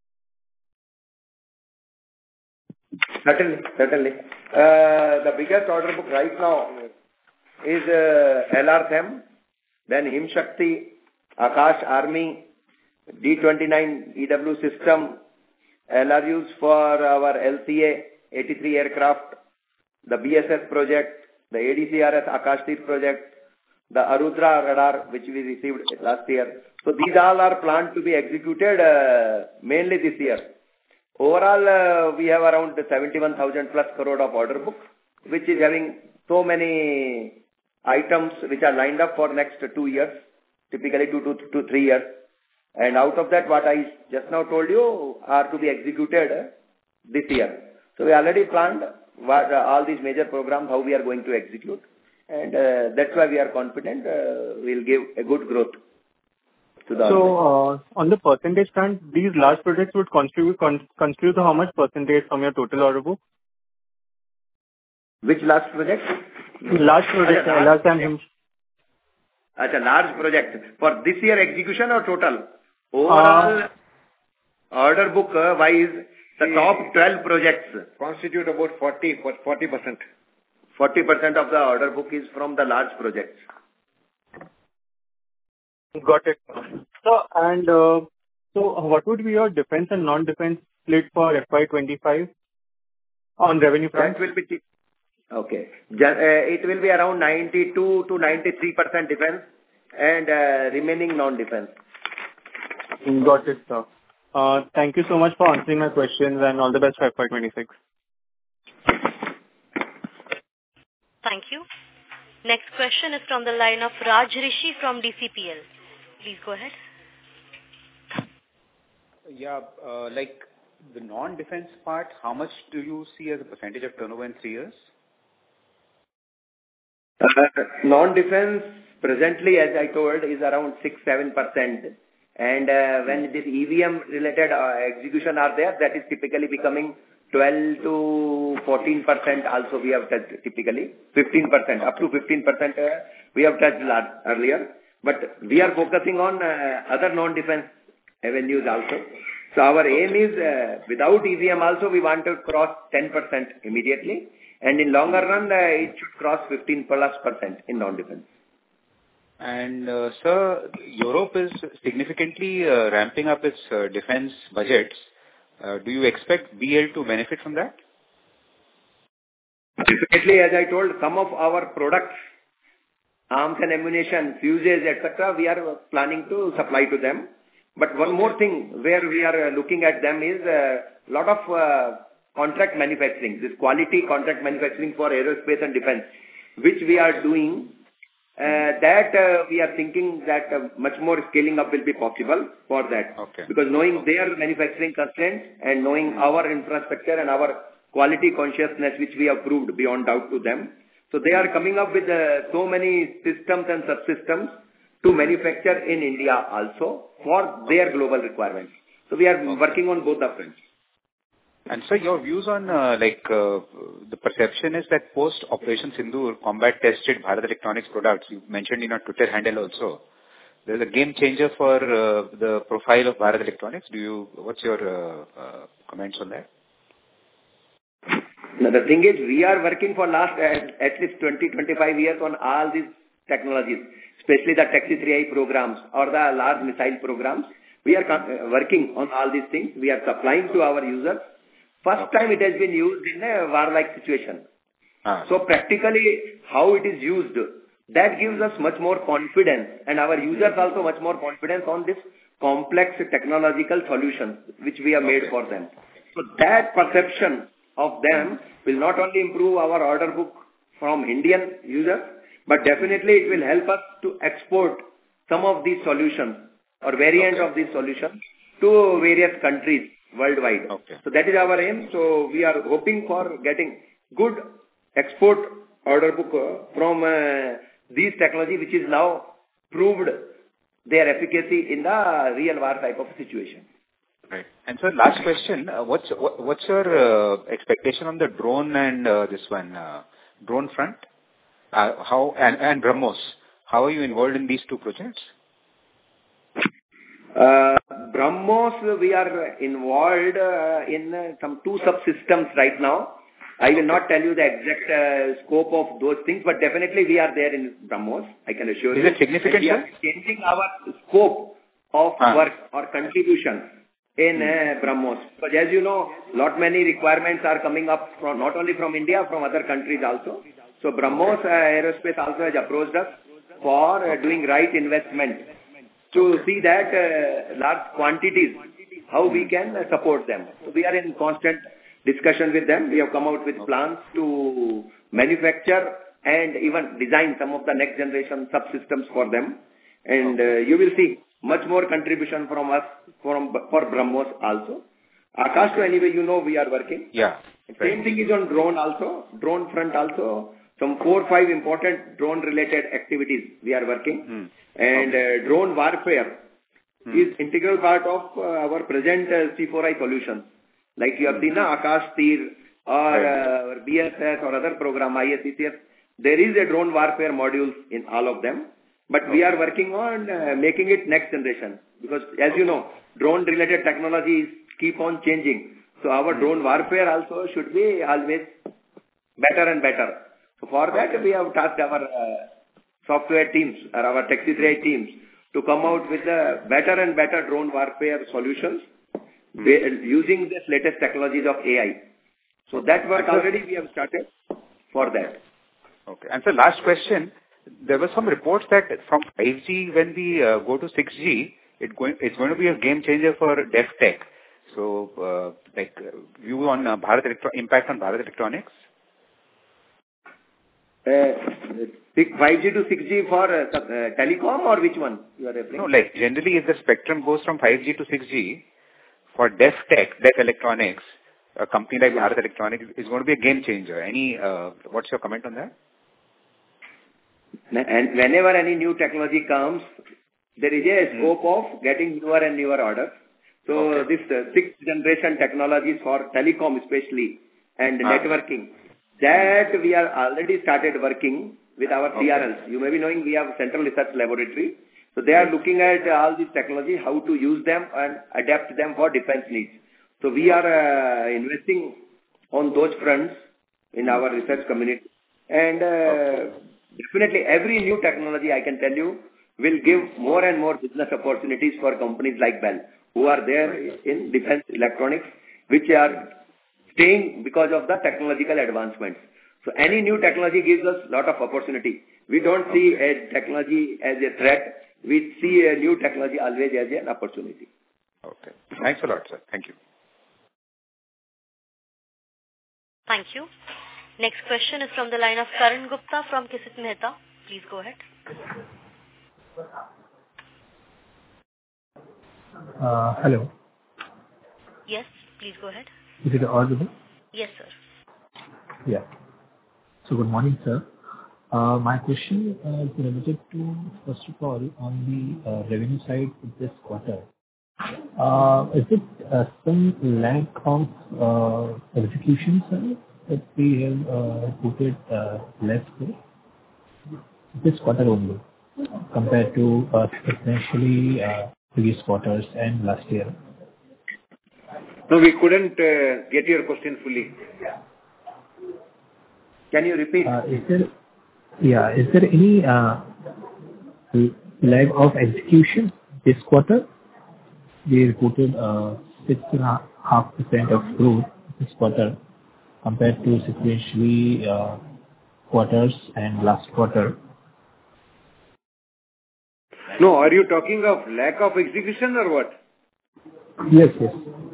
Certainly, certainly. Uh, the biggest order book right now is uh, L R S M, then Himshakti, Akash Army, D twenty-nine E W system, L R Us for our L C A eighty-three aircraft, the B S S project, the A D C R S Akashtir project, the Arudra radar which we received last year. So these all are planned to be executed uh, mainly this year. Overall, uh, we have around seventy-one thousand plus crore of order book, which is having so many items which are lined up for next two years, typically two to two, three years. And out of that, what I just now told you are to be executed uh, this year. So we already planned what uh, all these major programs, how we are going to execute. And uh, that's why we are confident uh, we'll give a good growth. To the so, uh, on the percentage front, these large projects would contribute, con- contribute to how much percentage from your total order book? Which large project? Large project, L R S M. That's a large project. For this year execution or total? Overall, uh, order book uh, wise, the top twelve projects constitute about forty percent. forty percent of the order book is from the large projects. Got it. So, and uh, so what would be your defense and non-defense split for F Y twenty-five on revenue front? That will be t- okay. Uh, it will be around ninety-two to ninety-three percent defense and uh, remaining non-defense. Got it, sir. Uh, thank you so much for answering my questions and all the best for F Y twenty-six. Thank you. Next question is from the line of Raj Rishi from D C P L. Please go ahead. Yeah, uh, like the non-defense part, how much do you see as a percentage of turnover in three years? Uh, non-defense presently, as I told, is around six to seven percent. And uh, when this E V M related uh, execution are there, that is typically becoming twelve to fourteen percent also we have touched typically, fifteen percent, up to fifteen percent uh, we have touched earlier. But we are focusing on uh, other non-defense avenues also. So our aim is, uh, without E V M also, we want to cross ten percent immediately. And in longer run, uh, it should cross fifteen plus percent in non-defense. And, uh, sir, Europe is significantly uh, ramping up its uh, defense budgets. Uh, do you expect B L to benefit from that? Definitely, as I told, some of our products, arms and ammunition, fuses, et cetera, we are planning to supply to them. But one more thing where we are looking at them is a lot of uh, contract manufacturing, this quality contract manufacturing for aerospace and defense, which we are doing. Uh, that uh, we are thinking that uh, much more scaling up will be possible for that. Okay. Because knowing their manufacturing constraints and knowing our infrastructure and our quality consciousness, which we have proved beyond doubt to them. So they are coming up with uh, so many systems and subsystems to manufacture in India also for their global requirements. So we are okay. working on both the fronts. And so your views on uh, like uh, the perception is that post Operation Sindoor, combat tested Bharat Electronics products, you mentioned in your Twitter handle also, there's a game changer for uh, the profile of Bharat Electronics. Do you, what's your uh, uh, comments on that? Now, the thing is, we are working for last at, at least twenty to twenty-five years on all these technologies, especially the Taxi three I programs or the large missile programs. We are uh, working on all these things. We are supplying to our users. First time it has been used in a war-like situation. Ah. So practically how it is used, that gives us much more confidence and our users also much more confidence on this complex technological solutions which we have made okay. for them. So that perception of them will not only improve our order book from Indian users, but definitely it will help us to export some of these solutions or variant okay. of these solutions to various countries worldwide. Okay. So that is our aim. So we are hoping for getting good export order book uh, from uh, these technology which is now proved their efficacy in the real war type of situation. Right. And so last question, uh, what's what, what's your uh, expectation on the drone and uh, this one, uh, drone front? Uh, how and, and BrahMos, how are you involved in these two projects? Uh, BrahMos, we are involved uh, in uh, some two subsystems right now. I will not tell you the exact uh, scope of those things, but definitely we are there in BrahMos, I can assure you. Is it significant, we are changing our scope of ah. work or contribution in hmm. uh, BrahMos. Because as you know, lot many requirements are coming up from not only from India, from other countries also. So BrahMos uh, Aerospace also has approached us for uh, doing right investment to see that uh, large quantities, how we can uh, support them. So we are in constant discussion with them. We have come out with plans to manufacture and even design some of the next generation subsystems for them. And uh, you will see much more contribution from us from for BrahMos also. Akash, to anyway, you know we are working. Yeah. Same thing is on drone also. Drone front also. Some four or five important drone related activities we are working. Hmm. And uh, drone warfare hmm. is integral part of uh, our present uh, C four I solutions. Like you have seen na, Akash Tir or uh, B S S or other program, I S C C S, there is a drone warfare module in all of them. But okay. we are working on uh, making it next generation. Because as you know, drone related technologies keep on changing. So our hmm. drone warfare also should be always better and better. So for that okay. we have tasked our uh, software teams or our Taxi three I teams to come out with the better and better drone warfare solutions mm. using this latest technologies of A I. So that work already we have started for that. Okay. And so last question, there were some reports that from five G when we uh, go to six G, it going, it's going to be a game changer for dev tech. So uh, like uh, view on uh, Bharat Electro- impact on Bharat Electronics? Uh, five G to six G for uh, uh, telecom or which one you are referring? No, like generally if the spectrum goes from five G to six G, for dev tech, dev electronics, a company like yeah. Bharat Electronics is going to be a game changer. Any, uh, what's your comment on that? And whenever any new technology comes, there is a hmm. scope of getting newer and newer orders. So okay. this uh, sixth generation technologies for telecom especially and ah. networking, that we are already started working with our okay. C R Ls. You may be knowing we have Central Research Laboratory. So they are looking at all these technology, how to use them and adapt them for defense needs. So we are uh, investing on those fronts in our research community. And uh, okay. definitely every new technology, I can tell you, will give more and more business opportunities for companies like BEL, who are there in defense electronics, which are staying because of the technological advancements. So any new technology gives us a lot of opportunity. We don't see a technology as a threat. We see a new technology always as an opportunity. Okay. Thanks a lot, sir. Thank you. Thank you. Next question is from the line of Karan Gupta from Kisit Mehta. Please go ahead. Uh, hello. Yes, please go ahead. Is it audible? Yes, sir. Yeah. So good morning, sir. Uh, my question uh, is related to, first of all, on the uh, revenue side this quarter. Uh, is it uh, some lack of uh, execution, sir, that we have uh, reported uh, less for this quarter only compared to uh, essentially uh, previous quarters and last year? No, we couldn't uh, get your question fully. Can you repeat? Uh, is there, yeah, is there any uh, lag of execution this quarter? We reported uh, six point five percent of growth this quarter compared to sequentially uh, quarters and last quarter. No, are you talking of lack of execution or what? Yes, yes.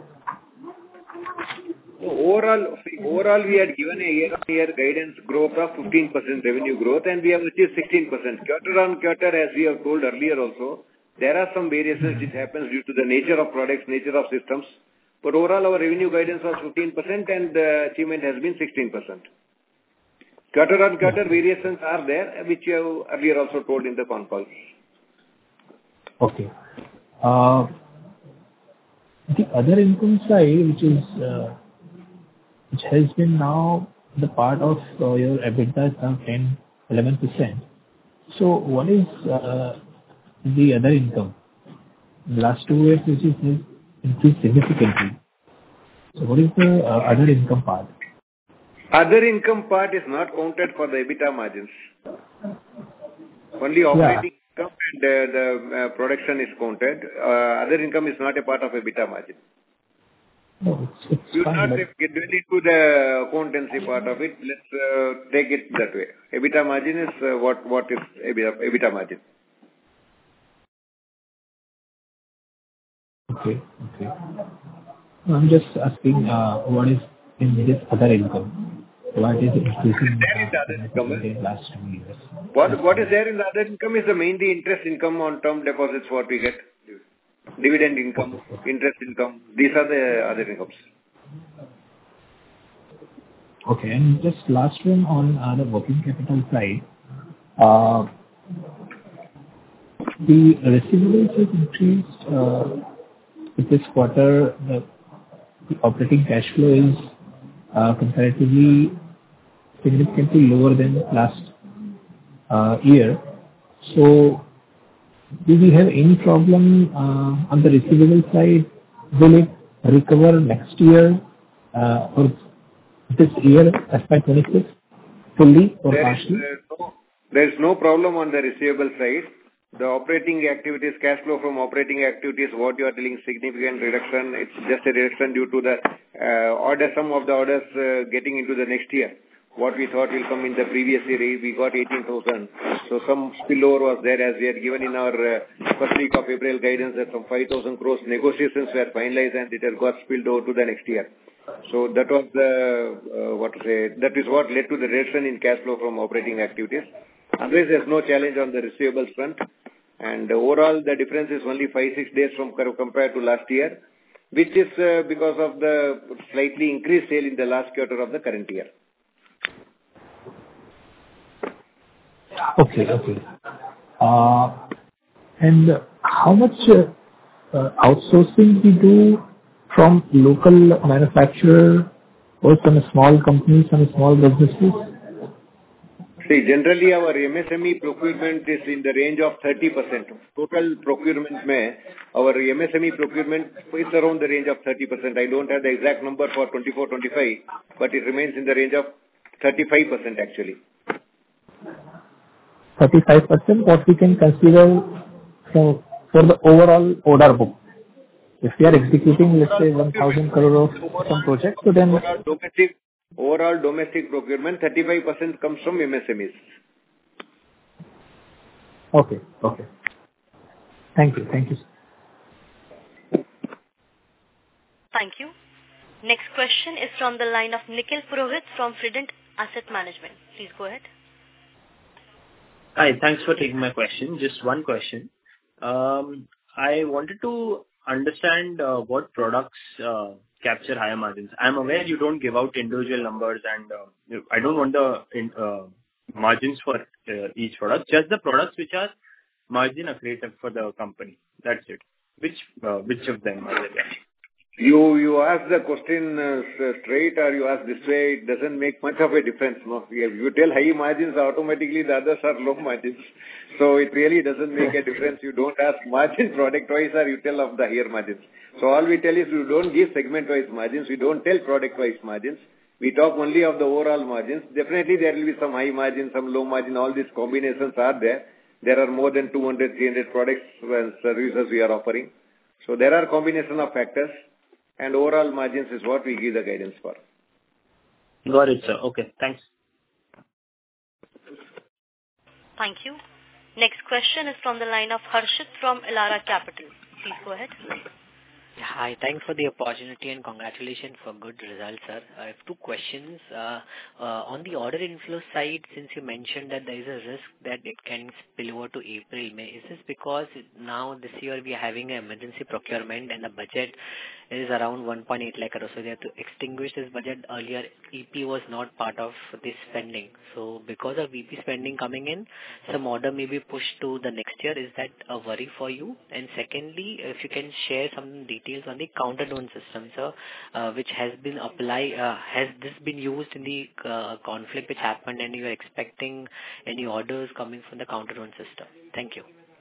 So overall, overall we had given a year-on-year guidance growth of fifteen percent revenue growth and we have achieved sixteen percent. Quarter on quarter, as we have told earlier also, there are some variations which happens due to the nature of products, nature of systems. But overall our revenue guidance was fifteen percent and the achievement has been sixteen percent. Quarter on quarter variations are there, which you have earlier also told in the con call. Okay. Uh, The other income side, which is uh, which has been now the part of uh, your EBITDA is now ten eleven percent. So what is uh, the other income? Last two years, which is has increased significantly. So what is the uh, other income part? Other income part is not counted for the EBITDA margins. Only operating yeah. income and uh, the uh, production is counted. Uh, other income is not a part of EBITDA margin. No, it's, it's you fine, not but... get into the accountancy part of it. Let's uh, take it that way. EBITDA margin is uh, what what is EBITDA, EBITDA margin. Okay, okay. I'm just asking uh, what is in this other income? What is increasing uh, in the last two years? What what is there in the other income is the mainly interest income on term deposits what we get. Dividend income, okay, okay. interest income. These are the other incomes. Okay, and just last one on uh, the working capital side. Uh, the receivables has increased uh, with this quarter. The, the operating cash flow is uh, comparatively significantly lower than last uh, year. So, do we have any problem uh, on the receivable side? Will it recover next year uh, or this year, F Y twenty-six, fully or there partially? Is, uh, no, there is no problem on the receivable side. The operating activities, cash flow from operating activities, what you are dealing significant reduction, it's just a reduction due to the uh, order, some of the orders uh, getting into the next year. What we thought will come in the previous year, we got eighteen thousand. So some spillover was there as we had given in our uh, first week of April guidance that some five thousand crores negotiations were finalized and it has got spilled over to the next year. So that was the, uh, what to say, that is what led to the reduction in cash flow from operating activities. Otherwise, there's no challenge on the receivables front. And overall, the difference is only five, six days from compared to last year, which is uh, because of the slightly increased sale in the last quarter of the current year. Okay, okay. Uh, and how much uh, uh, outsourcing we do from local manufacturer or some small companies, some small businesses? See, generally our M S M E procurement is in the range of thirty percent. Total procurement may, our M S M E procurement is around the range of thirty percent. I don't have the exact number for twenty-four twenty-five, but it remains in the range of thirty-five percent actually. thirty-five percent what we can consider for, for the overall order book. If we are executing, let's say, one thousand crore of some project, so then... Overall domestic, overall domestic procurement, thirty-five percent comes from M S M Es. Okay, okay. Thank you, thank you. Thank you. Next question is from the line of Nikhil Purohit from Fident Asset Management. Please go ahead. Hi, thanks for taking my question. Just one question. Um, I wanted to understand uh, what products uh, capture higher margins. I'm aware you don't give out individual numbers and uh, I don't want the in, uh, margins for uh, each product, just the products which are margin accretive for the company. That's it. Which uh, which of them are there? You you ask the question uh, straight or you ask this way, it doesn't make much of a difference. No, if you tell high margins, automatically the others are low margins. So it really doesn't make a difference. You don't ask margin product-wise or you tell of the higher margins. So all we tell is we don't give segment-wise margins. We don't tell product-wise margins. We talk only of the overall margins. Definitely there will be some high margin, some low margin. All these combinations are there. There are more than two hundred, three hundred products and services we are offering. So there are combination of factors. And overall margins is what we give the guidance for. Got it, sir. Okay, thanks. Thank you. Next question is from the line of Harshit from Elara Capital. Please go ahead. Hi. Thanks for the opportunity and congratulations for good results, sir. I have two questions. Uh, uh, on the order inflow side, since you mentioned that there is a risk that it can spill over to April, May, is this because now this year we are having an emergency procurement and the budget is around one point eight lakh crores, so they have to extinguish this budget? Earlier, E P was not part of this spending. So because of E P spending coming in, some order may be pushed to the next year. Is that a worry for you? And secondly, if you can share some details on the counter drone system, sir, uh, which has been applied, uh, has this been used in the uh, conflict which happened, and you are expecting any orders coming from the counter drone system? Thank you.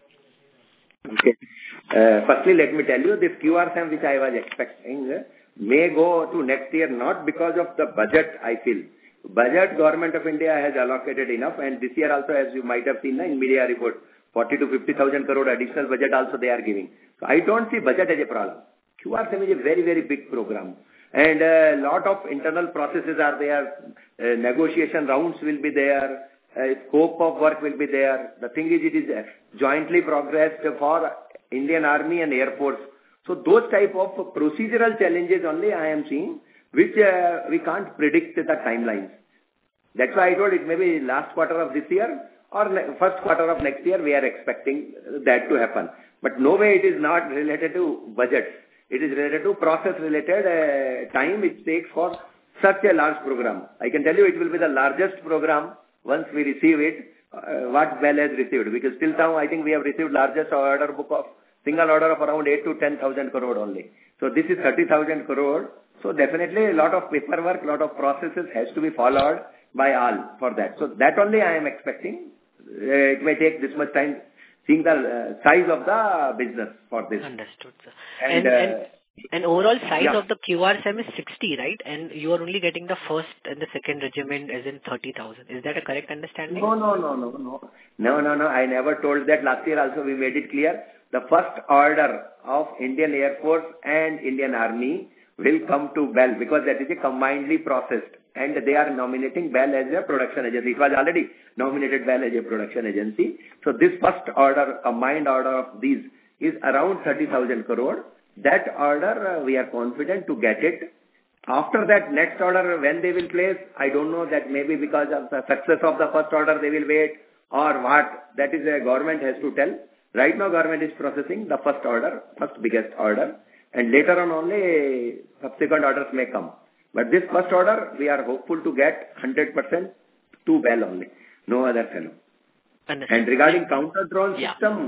Okay. Uh, firstly, let me tell you, this Q R SAM which I was expecting uh, may go to next year, not because of the budget, I feel. Budget, Government of India has allocated enough, and this year also, as you might have seen in media report, forty to fifty thousand crore additional budget also they are giving. So I don't see budget as a problem. Q R SAM is a very, very big program. And a uh, lot of internal processes are there. Uh, negotiation rounds will be there. Uh, scope of work will be there. The thing is, it is uh, jointly progressed for Indian Army and Air Force. So those type of procedural challenges only I am seeing, which uh, we can't predict the timelines. That's why I told it maybe last quarter of this year or first quarter of next year we are expecting that to happen. But no way it is not related to budgets. It is related to process related uh, time it takes for such a large program. I can tell you it will be the largest program once we receive it, uh, what BEL has received. Because till now I think we have received largest order book of single order of around eight to ten thousand crore only. So this is thirty thousand crore. So definitely a lot of paperwork, a lot of processes has to be followed by all for that. So that only I am expecting. Uh, it may take this much time, seeing the uh, size of the business for this. Understood, sir. And, And, uh, and, and overall size yeah. of the Q R SAM is sixty, right? And you are only getting the first and the second regiment as in thirty thousand. Is that a correct understanding? No, no, no, no, no. No, no, no. I never told that. Last year also we made it clear. The first order of Indian Air Force and Indian Army will come to BEL because that is a combinedly processed and they are nominating BEL as a production agency. It was already nominated BEL as a production agency. So this first order, combined order of these is around thirty thousand crore. That order uh, we are confident to get it. After that next order when they will place, I don't know, that maybe because of the success of the first order they will wait or what. That is a government has to tell. Right now government is processing the first order, first biggest order. And later on only subsequent orders may come. But this first order, we are hopeful to get one hundred percent to BEL only. No other fellow. Understood. And regarding counter drone yeah. system,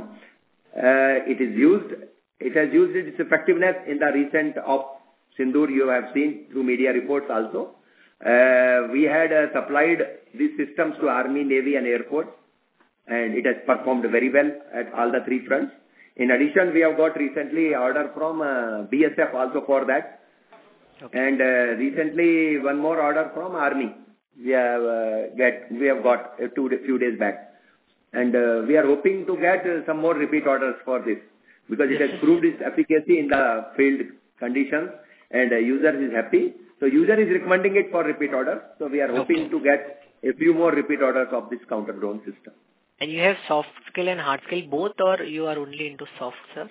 uh, it is used, it has used its effectiveness in the recent op Sindoor you have seen through media reports also. Uh, we had uh, supplied these systems to Army, Navy and Air Force. And it has performed very well at all the three fronts. In addition, we have got recently order from uh, B S F also for that. Okay. And uh, recently one more order from Army. We have uh, get we have got uh, two few days back. And uh, we are hoping to get uh, some more repeat orders for this because it has proved its efficacy in the field conditions and uh, user is happy. So user is recommending it for repeat orders. So we are hoping okay. to get a few more repeat orders of this counter drone system. And you have soft skill and hard skill both, or you are only into soft, sir?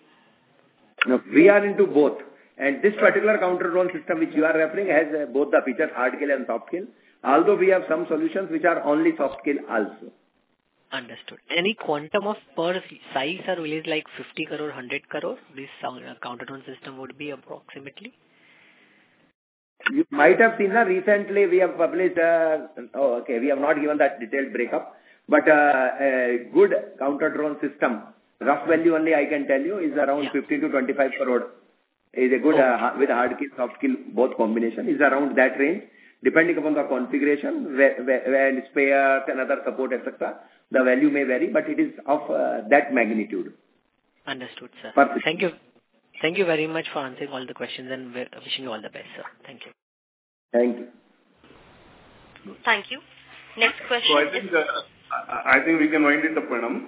No, we are into both. And this particular counter drone system which you are referring has uh, both the features, hard skill and soft skill. Although we have some solutions which are only soft skill also. Understood. Any quantum of per size, sir, will is like fifty crore, one hundred crore? This uh, counter drone system would be approximately? You might have seen that recently we have published, uh, oh, okay, we have not given that detailed breakup. But uh, a good counter drone system, rough value only I can tell you, is around yeah. fifteen to twenty-five crore. Is a good, okay. uh, with hard skill, soft skill, both combination, is around that range. Depending upon the configuration, where, where, and spares and other support, et cetera, the value may vary, but it is of uh, that magnitude. Understood, sir. Perfect. Thank you. Thank you very much for answering all the questions and wishing you all the best, sir. Thank you. Thank you. Thank you. Next question so I think, is... Uh, I think we can wind it up, madam,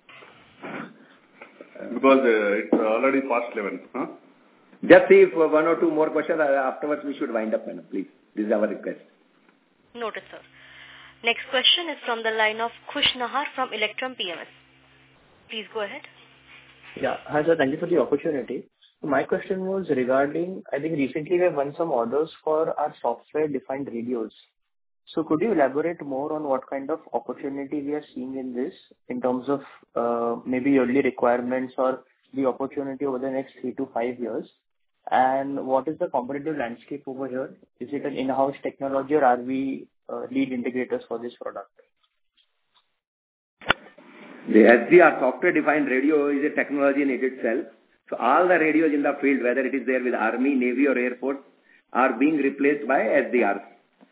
because uh, it's already past eleven. Huh? Just see if one or two more questions, afterwards we should wind up, madam, please. This is our request. Noted, sir. Next question is from the line of Khush Nahar from Electrum P M S. Please go ahead. Yeah. Hi, sir. Thank you for the opportunity. My question was regarding, I think recently we have won some orders for our software-defined radios. So could you elaborate more on what kind of opportunity we are seeing in this in terms of uh, maybe early requirements or the opportunity over the next three to five years? And what is the competitive landscape over here? Is it an in-house technology or are we uh, lead integrators for this product? The S D R, software-defined radio, is a technology in it itself. So all the radios in the field, whether it is there with Army, Navy or Air Force, are being replaced by S D Rs.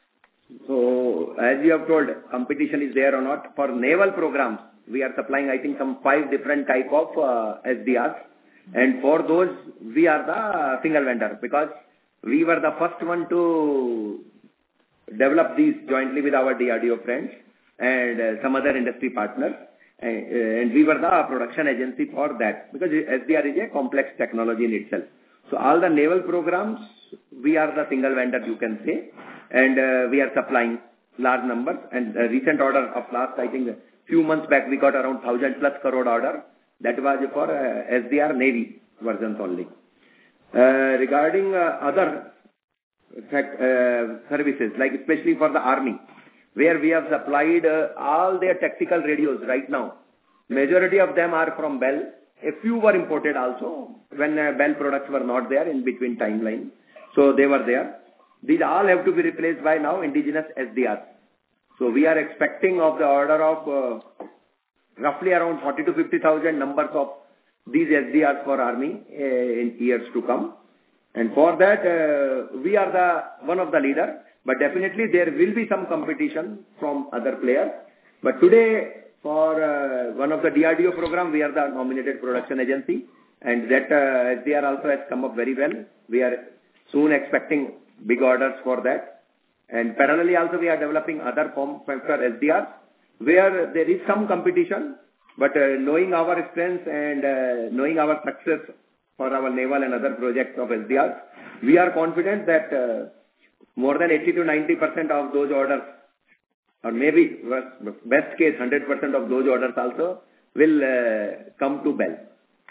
So as you have told, competition is there or not. For naval programs, we are supplying, I think, some five different type of uh, S D Rs. And for those, we are the single vendor because we were the first one to develop these jointly with our D R D O friends and uh, some other industry partners. And, uh, and we were the production agency for that because S D R is a complex technology in itself. So all the naval programs, we are the single vendor, you can say. And uh, we are supplying large numbers. And a recent order of last, I think, a few months back, we got around one thousand plus crore order. That was for uh, S D R Navy versions only. Uh, regarding uh, other fact, uh, services, like especially for the Army, where we have supplied uh, all their tactical radios right now. Majority of them are from Bell. A few were imported also when uh, Bell products were not there in between timeline. So they were there. These all have to be replaced by now indigenous S D Rs. So we are expecting of the order of uh, roughly around forty to fifty thousand numbers of these S D Rs for Army uh, in years to come. And for that, uh, we are the one of the leader. But definitely there will be some competition from other players. But today, for uh, one of the D R D O program, we are the nominated production agency. And that uh, S D R also has come up very well. We are soon expecting big orders for that. And parallelly also we are developing other form factor S D Rs where there is some competition. But uh, knowing our strengths and uh, knowing our success for our naval and other projects of S D Rs, we are confident that uh, more than eighty to ninety percent of those orders, or maybe best case one hundred percent of those orders also will uh, come to Bell.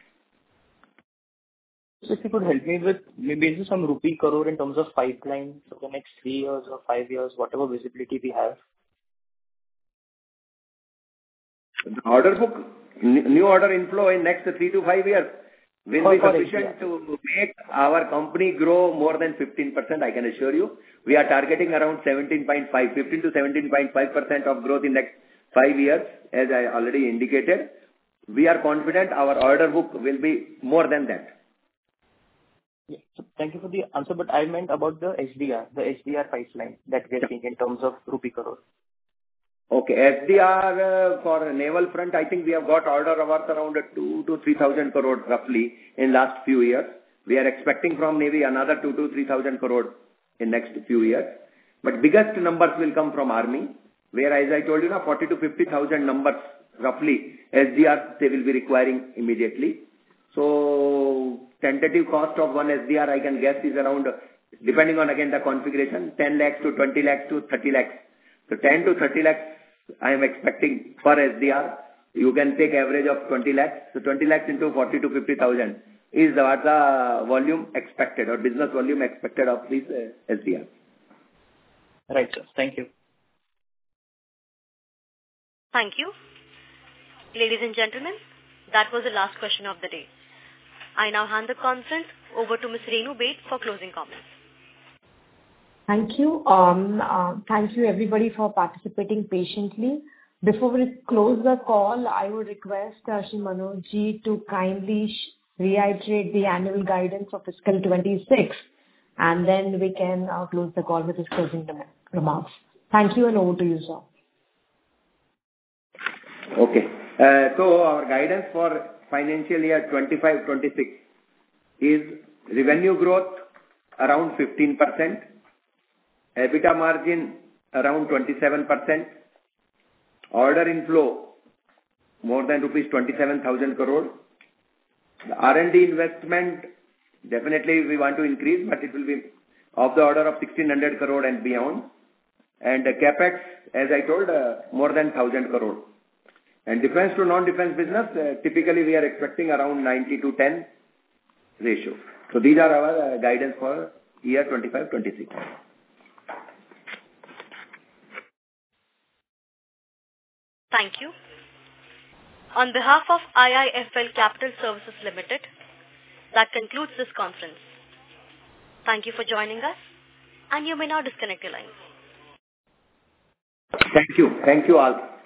So if you could help me with maybe some rupee crore in terms of pipeline for the next three years or five years, whatever visibility we have. The order book, new order inflow in next three to five years will For- be for sufficient H D R. to make our company grow more than fifteen percent, I can assure you. We are targeting around seventeen point five, fifteen to seventeen point five percent of growth in next five years, as I already indicated. We are confident our order book will be more than that. Yeah. So thank you for the answer, but I meant about the S D R, the S D R pipeline that we are seeing in terms of rupee crore. Okay, S D R uh, for naval front, I think we have got order worth around two to three thousand crore roughly in last few years. We are expecting from maybe another two to three thousand crore in next few years. But biggest numbers will come from Army, where as I told you now, forty to fifty thousand numbers roughly S D R they will be requiring immediately. So tentative cost of one S D R I can guess is around, depending on again the configuration, ten lakhs to twenty lakhs to thirty lakhs. So ten to thirty lakhs I am expecting per S D R. You can take average of twenty lakhs. So twenty lakhs into forty to fifty thousand is what the volume expected or business volume expected of this uh, S D R. Right, sir. Thank you. Thank you. Ladies and gentlemen, that was the last question of the day. I now hand the conference over to Miz Renu Baid for closing comments. Thank you. Um, uh, thank you everybody for participating patiently. Before we close the call, I would request uh, Shri Manoj ji to kindly sh- reiterate the annual guidance of fiscal twenty-six, and then we can uh, close the call with his closing rem- remarks. Thank you, and over to you, sir. Okay. Uh, so our guidance for financial year twenty-five twenty-six is revenue growth around fifteen percent, EBITDA margin around twenty-seven percent, order inflow more than rupees twenty-seven thousand crore. The R and D investment, definitely we want to increase, but it will be of the order of sixteen hundred crore and beyond. And the capex, as I told, uh, more than one thousand crore. And defense to non-defense business, uh, typically we are expecting around ninety to ten. ratio. So these are our uh, guidance for year twenty-five twenty-six. Thank you. On behalf of I I F L Capital Services Limited, that concludes this conference. Thank you for joining us, and you may now disconnect your lines. Thank you. Thank you all.